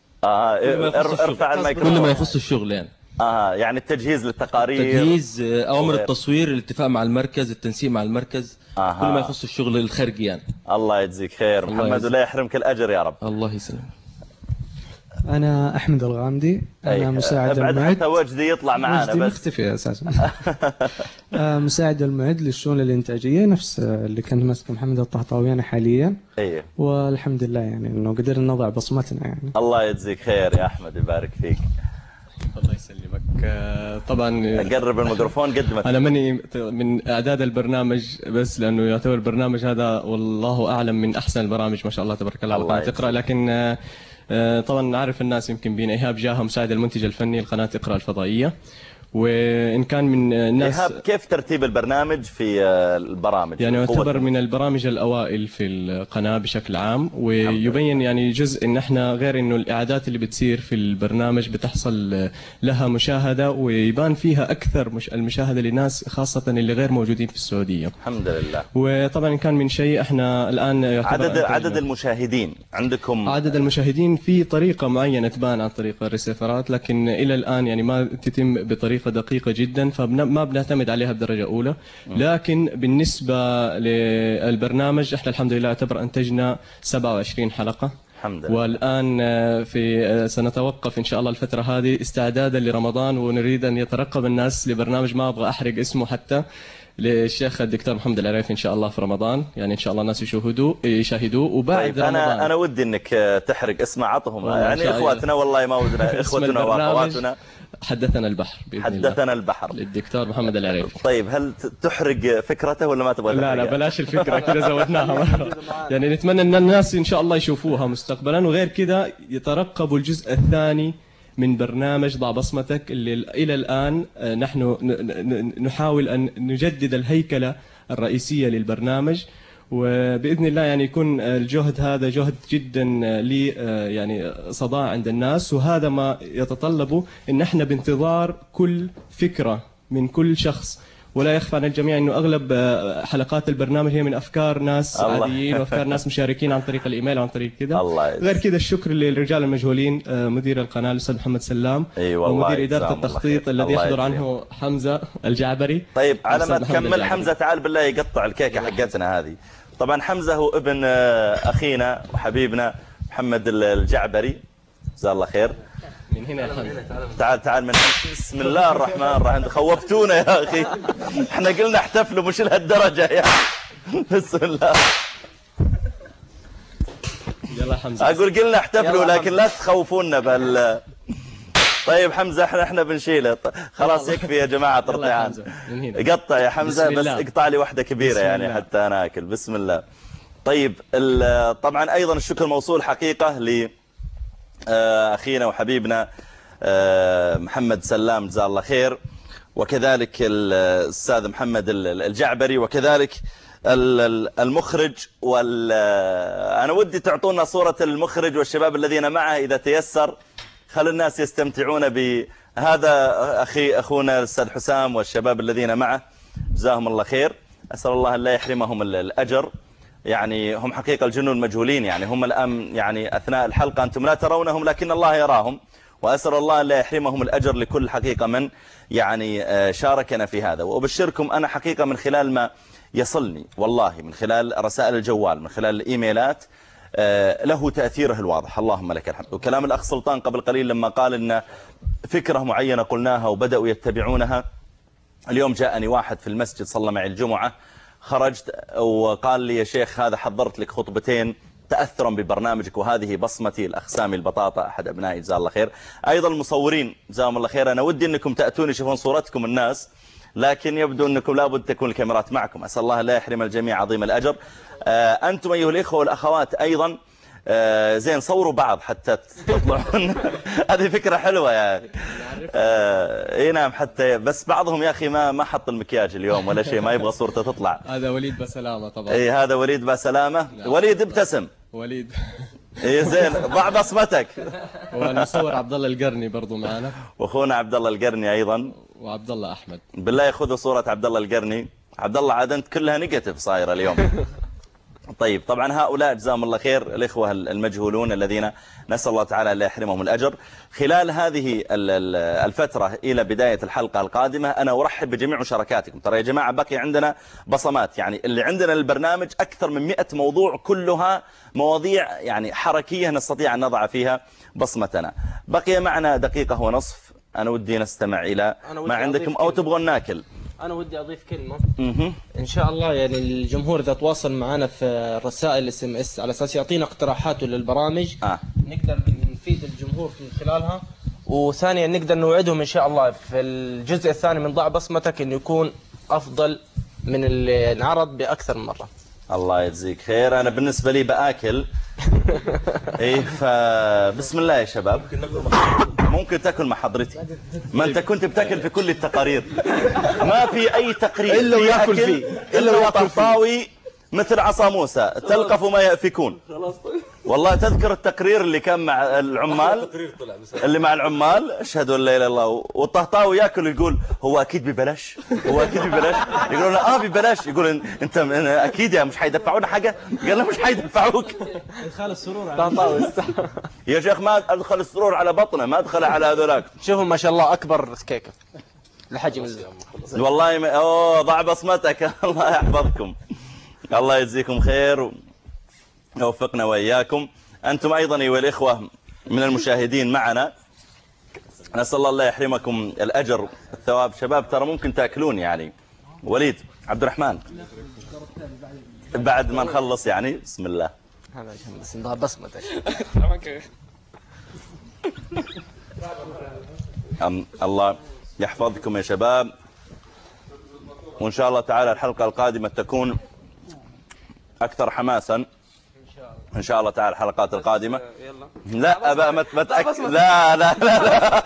ارفع الميكروفون. كل ما يخص الشغل يعني. يعني التجهيز للتقارير، تجهيز أوامر التصوير، الاتفاق مع المركز، التنسيق مع المركز، كل ما يخص الشغل الخارجي يعني. الله يجزيك خير محمد ولا يحرمك الأجر يا رب. الله يسلمك. أنا أحمد الغامدي، أنا مساعد المعد. حتى وجدي يطلع معانا بس مختفي أساسا. مساعد المعد للشؤون الإنتاجية، نفس اللي كنت ماسكه محمد الطهطاوي أنا حاليا. والحمد لله يعني إنه قدرنا نضع بصمتنا يعني. الله يجزيك خير يا أحمد، يبارك فيك. الله يسلمك. طبعا أقرب الميكروفون قد ما أنا ماني من إعداد البرنامج بس، لأنه يعتبر البرنامج هذا والله أعلم من أحسن البرامج ما شاء الله تبارك الله على قناة اقرأ. لكن طبعا عارف الناس يمكن بينا إيهاب جاها مساعد المنتج الفني لقناة اقرأ الفضائية، وإن كان من الناس. إيهاب، كيف ترتيب البرنامج في البرامج؟ يعني يعتبر من البرامج الأوائل في القناة بشكل عام، ويبين يعني جزء إن إحنا غير إنه الإعادات اللي بتصير في البرنامج بتحصل لها مشاهدة ويبان فيها أكثر المشاهدة للناس خاصة اللي غير موجودين في السعودية. الحمد لله. وطبعا كان من شيء إحنا الآن عدد المشاهدين عندكم؟ عدد المشاهدين في طريقة معينة تبان عن طريق الريسيفرات، لكن إلى الآن يعني ما تتم بطريقة دقيقة جدا، فما بنعتمد عليها بدرجة أولى. لكن بالنسبة للبرنامج احنا الحمد لله اعتبر أنتجنا 27 حلقة الحمد لله. والآن سنتوقف إن شاء الله الفترة هذه استعدادا لرمضان، ونريد أن يترقب الناس لبرنامج ما أبغى أحرق اسمه حتى، للشيخ الدكتور محمد العريفي إن شاء الله في رمضان، يعني إن شاء الله الناس يشاهدوه. وبعد طيب أنا ودي إنك تحرق اسمه، عطهم يعني إخواتنا والله ما ودنا إخوتنا وأخواتنا. حدثنا البحر حدثنا البحر للدكتور محمد العريفي. طيب هل تحرق فكرته ولا ما تبغى؟ لا بلاش الفكرة كذا زودناها. يعني نتمنى أن الناس إن شاء الله يشوفوها مستقبلا، وغير كذا يترقبوا الجزء الثاني من برنامج ضع بصمتك اللي إلى الآن نحن نحاول أن نجدد الهيكلة الرئيسية للبرنامج، وبإذن الله يعني يكون الجهد هذا جهد جدا لي يعني صداع عند الناس، وهذا ما يتطلبه إن احنا بانتظار كل فكرة من كل شخص. ولا يخفى على الجميع انه اغلب حلقات البرنامج هي من افكار ناس عاديين وافكار ناس مشاركين عن طريق الايميل وعن طريق كذا. غير كذا الشكر للرجال المجهولين، مدير القناه الاستاذ محمد سلام، ومدير اداره التخطيط الذي يحضر عنه حمزه الجعبري. طيب على ما تكمل حمزه تعال بالله يقطع الكيكه حقتنا هذه. طبعا حمزه هو ابن اخينا وحبيبنا محمد الجعبري جزاه الله خير. من هنا يا حمزة. تعال من بسم الله الرحمن الرحيم. خوفتونا يا أخي، احنا قلنا احتفلوا مش لهالدرجة يعني. بسم الله. يلا حمزة. أقول قلنا احتفلوا لكن لا تخوفونا طيب حمزة احنا بنشيله خلاص يكفي يا جماعة ترطيعان. قطع يا حمزة بس اقطع لي واحدة كبيرة يعني حتى أنا أكل. بسم الله. طيب طبعا أيضا الشكر موصول حقيقة ل أخينا وحبيبنا محمد سلام جزاه الله خير، وكذلك الأستاذ محمد الجعبري، وكذلك المخرج أنا ودي تعطونا صورة المخرج والشباب الذين معه إذا تيسر، خلوا الناس يستمتعون بهذا أخونا الأستاذ حسام والشباب الذين معه. جزاهم الله خير. أسأل الله أن لا يحرمهم الأجر. يعني هم حقيقة الجنون مجهولين، يعني هم الآن يعني أثناء الحلقة أنتم لا ترونهم لكن الله يراهم، وأسأل الله أن لا يحرمهم الأجر لكل حقيقة من يعني شاركنا في هذا. وأبشركم أنا حقيقة من خلال ما يصلني والله، من خلال رسائل الجوال، من خلال الإيميلات، له تأثيره الواضح، اللهم لك الحمد. وكلام الأخ سلطان قبل قليل لما قال إن فكرة معينة قلناها وبدأوا يتبعونها. اليوم جاءني واحد في المسجد صلى معي الجمعة، خرجت وقال لي يا شيخ هذا حضرت لك خطبتين تأثرا ببرنامجك وهذه بصمتي. الأخ سامي البطاطا أحد أبنائي جزاه الله خير، أيضا المصورين جزاهم الله خير. أنا ودي أنكم تأتون يشوفون صورتكم الناس، لكن يبدو أنكم لابد تكون الكاميرات معكم. أسأل الله لا يحرم الجميع عظيم الأجر. أنتم أيها الإخوة والأخوات أيضا زين صوروا بعض حتى تطلعون. هذه فكرة حلوة يا أخي. اي نعم، حتى بس بعضهم يا أخي ما حط المكياج اليوم ولا شيء، ما يبغى صورته تطلع. هذا وليد بسلامة طبعا. اي هذا وليد بسلامة. وليد ابتسم. وليد اي زين، ضع بصمتك. والمصور عبد الله القرني برضو معنا، واخونا عبد الله القرني ايضا، وعبد الله احمد. بالله ياخذوا صورة عبد الله القرني. عبد الله عاد انت كلها نيجاتيف صايره اليوم. طيب طبعا هؤلاء جزاهم الله خير الإخوة المجهولون الذين نسأل الله تعالى لا يحرمهم الأجر. خلال هذه الفترة إلى بداية الحلقة القادمة أنا أرحب بجميع مشاركاتكم. ترى يا جماعة بقي عندنا بصمات، يعني اللي عندنا البرنامج أكثر من 100 موضوع، كلها مواضيع يعني حركية نستطيع أن نضع فيها بصمتنا. بقي معنا دقيقة ونصف، أنا ودي نستمع إلى ما عندكم أو تبغون ناكل. أنا ودي أضيف كلمة. إن شاء الله يعني الجمهور إذا تواصل معنا في الرسائل SMS على أساس يعطينا اقتراحاته للبرامج نقدر نفيد الجمهور من خلالها. وثانيا نقدر نوعدهم إن شاء الله في الجزء الثاني من ضع بصمتك إنه يكون أفضل من اللي انعرض بأكثر من مرة. الله يجزيك خير. أنا بالنسبة لي بآكل. إيه فبسم الله يا شباب. ممكن تاكل مع حضرتي، ما انت كنت بتاكل في كل التقارير، ما في اي تقرير الا وياكل فيه، الا وطهطاوي مثل عصا موسى تلقف ما يأفكون. والله تذكر التقرير اللي كان مع العمال، اللي مع العمال اشهد ان لا اله الا الله، والطهطاوي ياكل يقول هو اكيد ببلاش، هو اكيد ببلاش. يقولون ببلاش. يقول انت اكيد يا مش حيدفعونا حاجه؟ قال له مش حيدفعوك. ادخال السرور على يا شيخ ما ادخل السرور على بطنه، ما ادخل على هذولاك. شوفوا ما شاء الله اكبر كيكه الحجم. والله ضع بصمتك. الله يحفظكم، الله يجزيكم خير ووفقنا وإياكم. أنتم أيضا أيها الإخوة من المشاهدين معنا، نسأل الله لا يحرمكم الأجر الثواب. شباب ترى ممكن تأكلون يعني. وليد عبد الرحمن بعد ما نخلص يعني بسم الله. هذا بس نضع بصمتك. الله يحفظكم يا شباب، وإن شاء الله تعالى الحلقة القادمة تكون أكثر حماسا إن شاء الله تعالى. الحلقات القادمة لا أبا ما تأكد. لا لا لا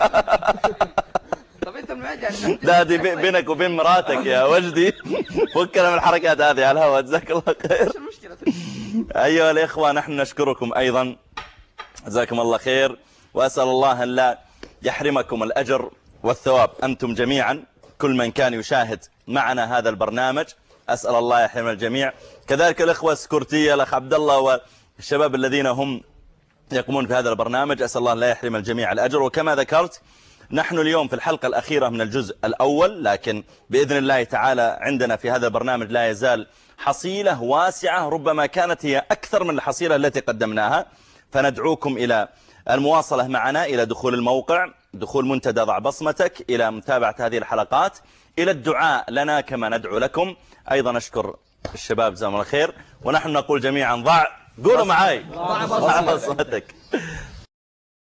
طب أنت المعجل. لا دي بينك وبين مراتك يا وجدي، فكنا من الحركات هذه على الهواء. جزاك الله خير. أيها الإخوة نحن نشكركم أيضا، جزاكم الله خير، وأسأل الله أن لا يحرمكم الأجر والثواب أنتم جميعا، كل من كان يشاهد معنا هذا البرنامج. أسأل الله يحرم الجميع، كذلك الإخوة السكورتية، الأخ عبد الله والشباب الذين هم يقومون في هذا البرنامج، أسأل الله لا يحرم الجميع الأجر. وكما ذكرت نحن اليوم في الحلقة الأخيرة من الجزء الأول، لكن بإذن الله تعالى عندنا في هذا البرنامج لا يزال حصيلة واسعة، ربما كانت هي أكثر من الحصيلة التي قدمناها. فندعوكم إلى المواصلة معنا، إلى دخول الموقع، دخول منتدى ضع بصمتك، إلى متابعة هذه الحلقات، إلى الدعاء لنا كما ندعو لكم. أيضا أشكر الشباب جزاهم الله خير، ونحن نقول جميعا ضع، قولوا معاي ضع بصمتك.